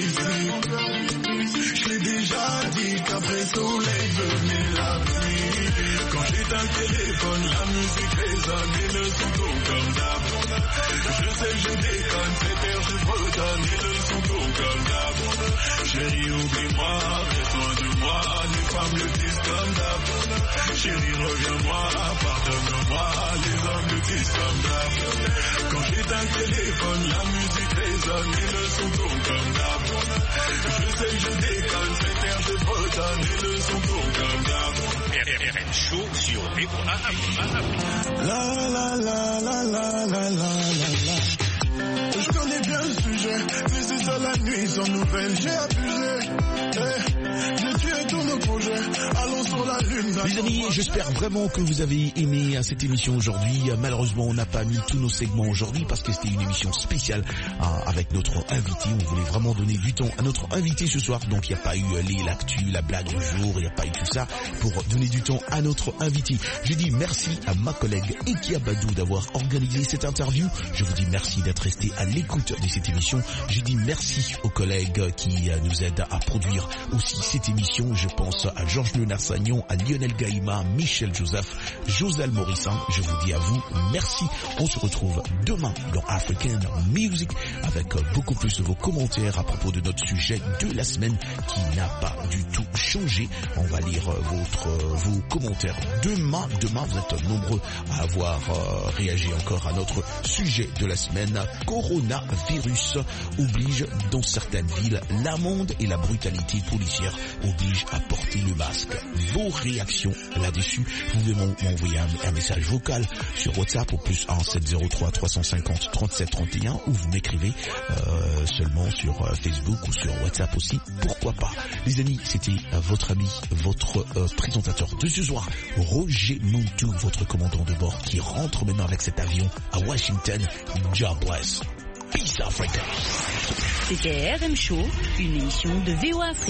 ici. Je l'ai déjà dit qu'après le soleil venait la pluie. Quand j'éteins le téléphone, la musique résonne et le son tourne comme d'hab. Je sais que je déconne, c'est faire je bretonne et le son tourne comme d'hab. Chérie, oublie-moi, reste loin de moi, les femmes le disent comme d'hab. Chérie, reviens-moi, pardonne-moi, les hommes le disent comme d'hab. Quand j'éteins le téléphone, la musique résonne et le son tourne comme d'hab. Je sais que je déconne, c'est faire je bretonne et le son tourne comme d'hab. R M Show sur B O A A. La la la la la la la la. Je connais bien le sujet, mais c'est ça la nuit sans nouvelles, j'ai abusé. Hey, j'ai tué tous nos projets, allons sur la lune. Les amis, j'espère vraiment que vous avez aimé cette émission aujourd'hui. Malheureusement, on n'a pas mis tous nos segments aujourd'hui parce que c'était une émission spéciale hein, avec notre invité. On voulait vraiment donner du temps à notre invité ce soir. Donc, il n'y a pas eu les l'actu, la blague du jour, il n'y a pas eu tout ça pour donner du temps à notre invité. Je dis merci à ma collègue Ekia Badou d'avoir organisé cette interview. Je vous dis merci d'être resté à l'écoute de cette émission. Je dis merci aux collègues qui nous aident à produire aussi cette émission. Je pense à Georges Leonard Sagnon, à Lionel Gaïma, Michel Joseph, Josel Morissan. Je vous dis à vous merci. On se retrouve demain dans African Music avec beaucoup plus de vos commentaires à propos de notre sujet de la semaine qui n'a pas du tout changé. On va lire votre, vos commentaires demain. Demain, vous êtes nombreux à avoir euh, réagi encore à notre sujet de la semaine. Coronavirus oblige dans certaines villes, l'amende et la brutalité policière obligent à porter le masque. Vos réactions là-dessus, vous pouvez m'envoyer un, un message vocal sur WhatsApp au plus un sept zéro trois trois cent cinquante trente-sept trente et un ou vous m'écrivez euh, seulement sur euh, Facebook ou sur WhatsApp aussi, pourquoi pas. Les amis, c'était euh, votre ami, votre euh, présentateur de ce soir, Roger Muntu, votre commandant de bord qui rentre maintenant avec cet avion à Washington. God bless. Peace Africa. C'était R M Show, une émission de V O A Afrique.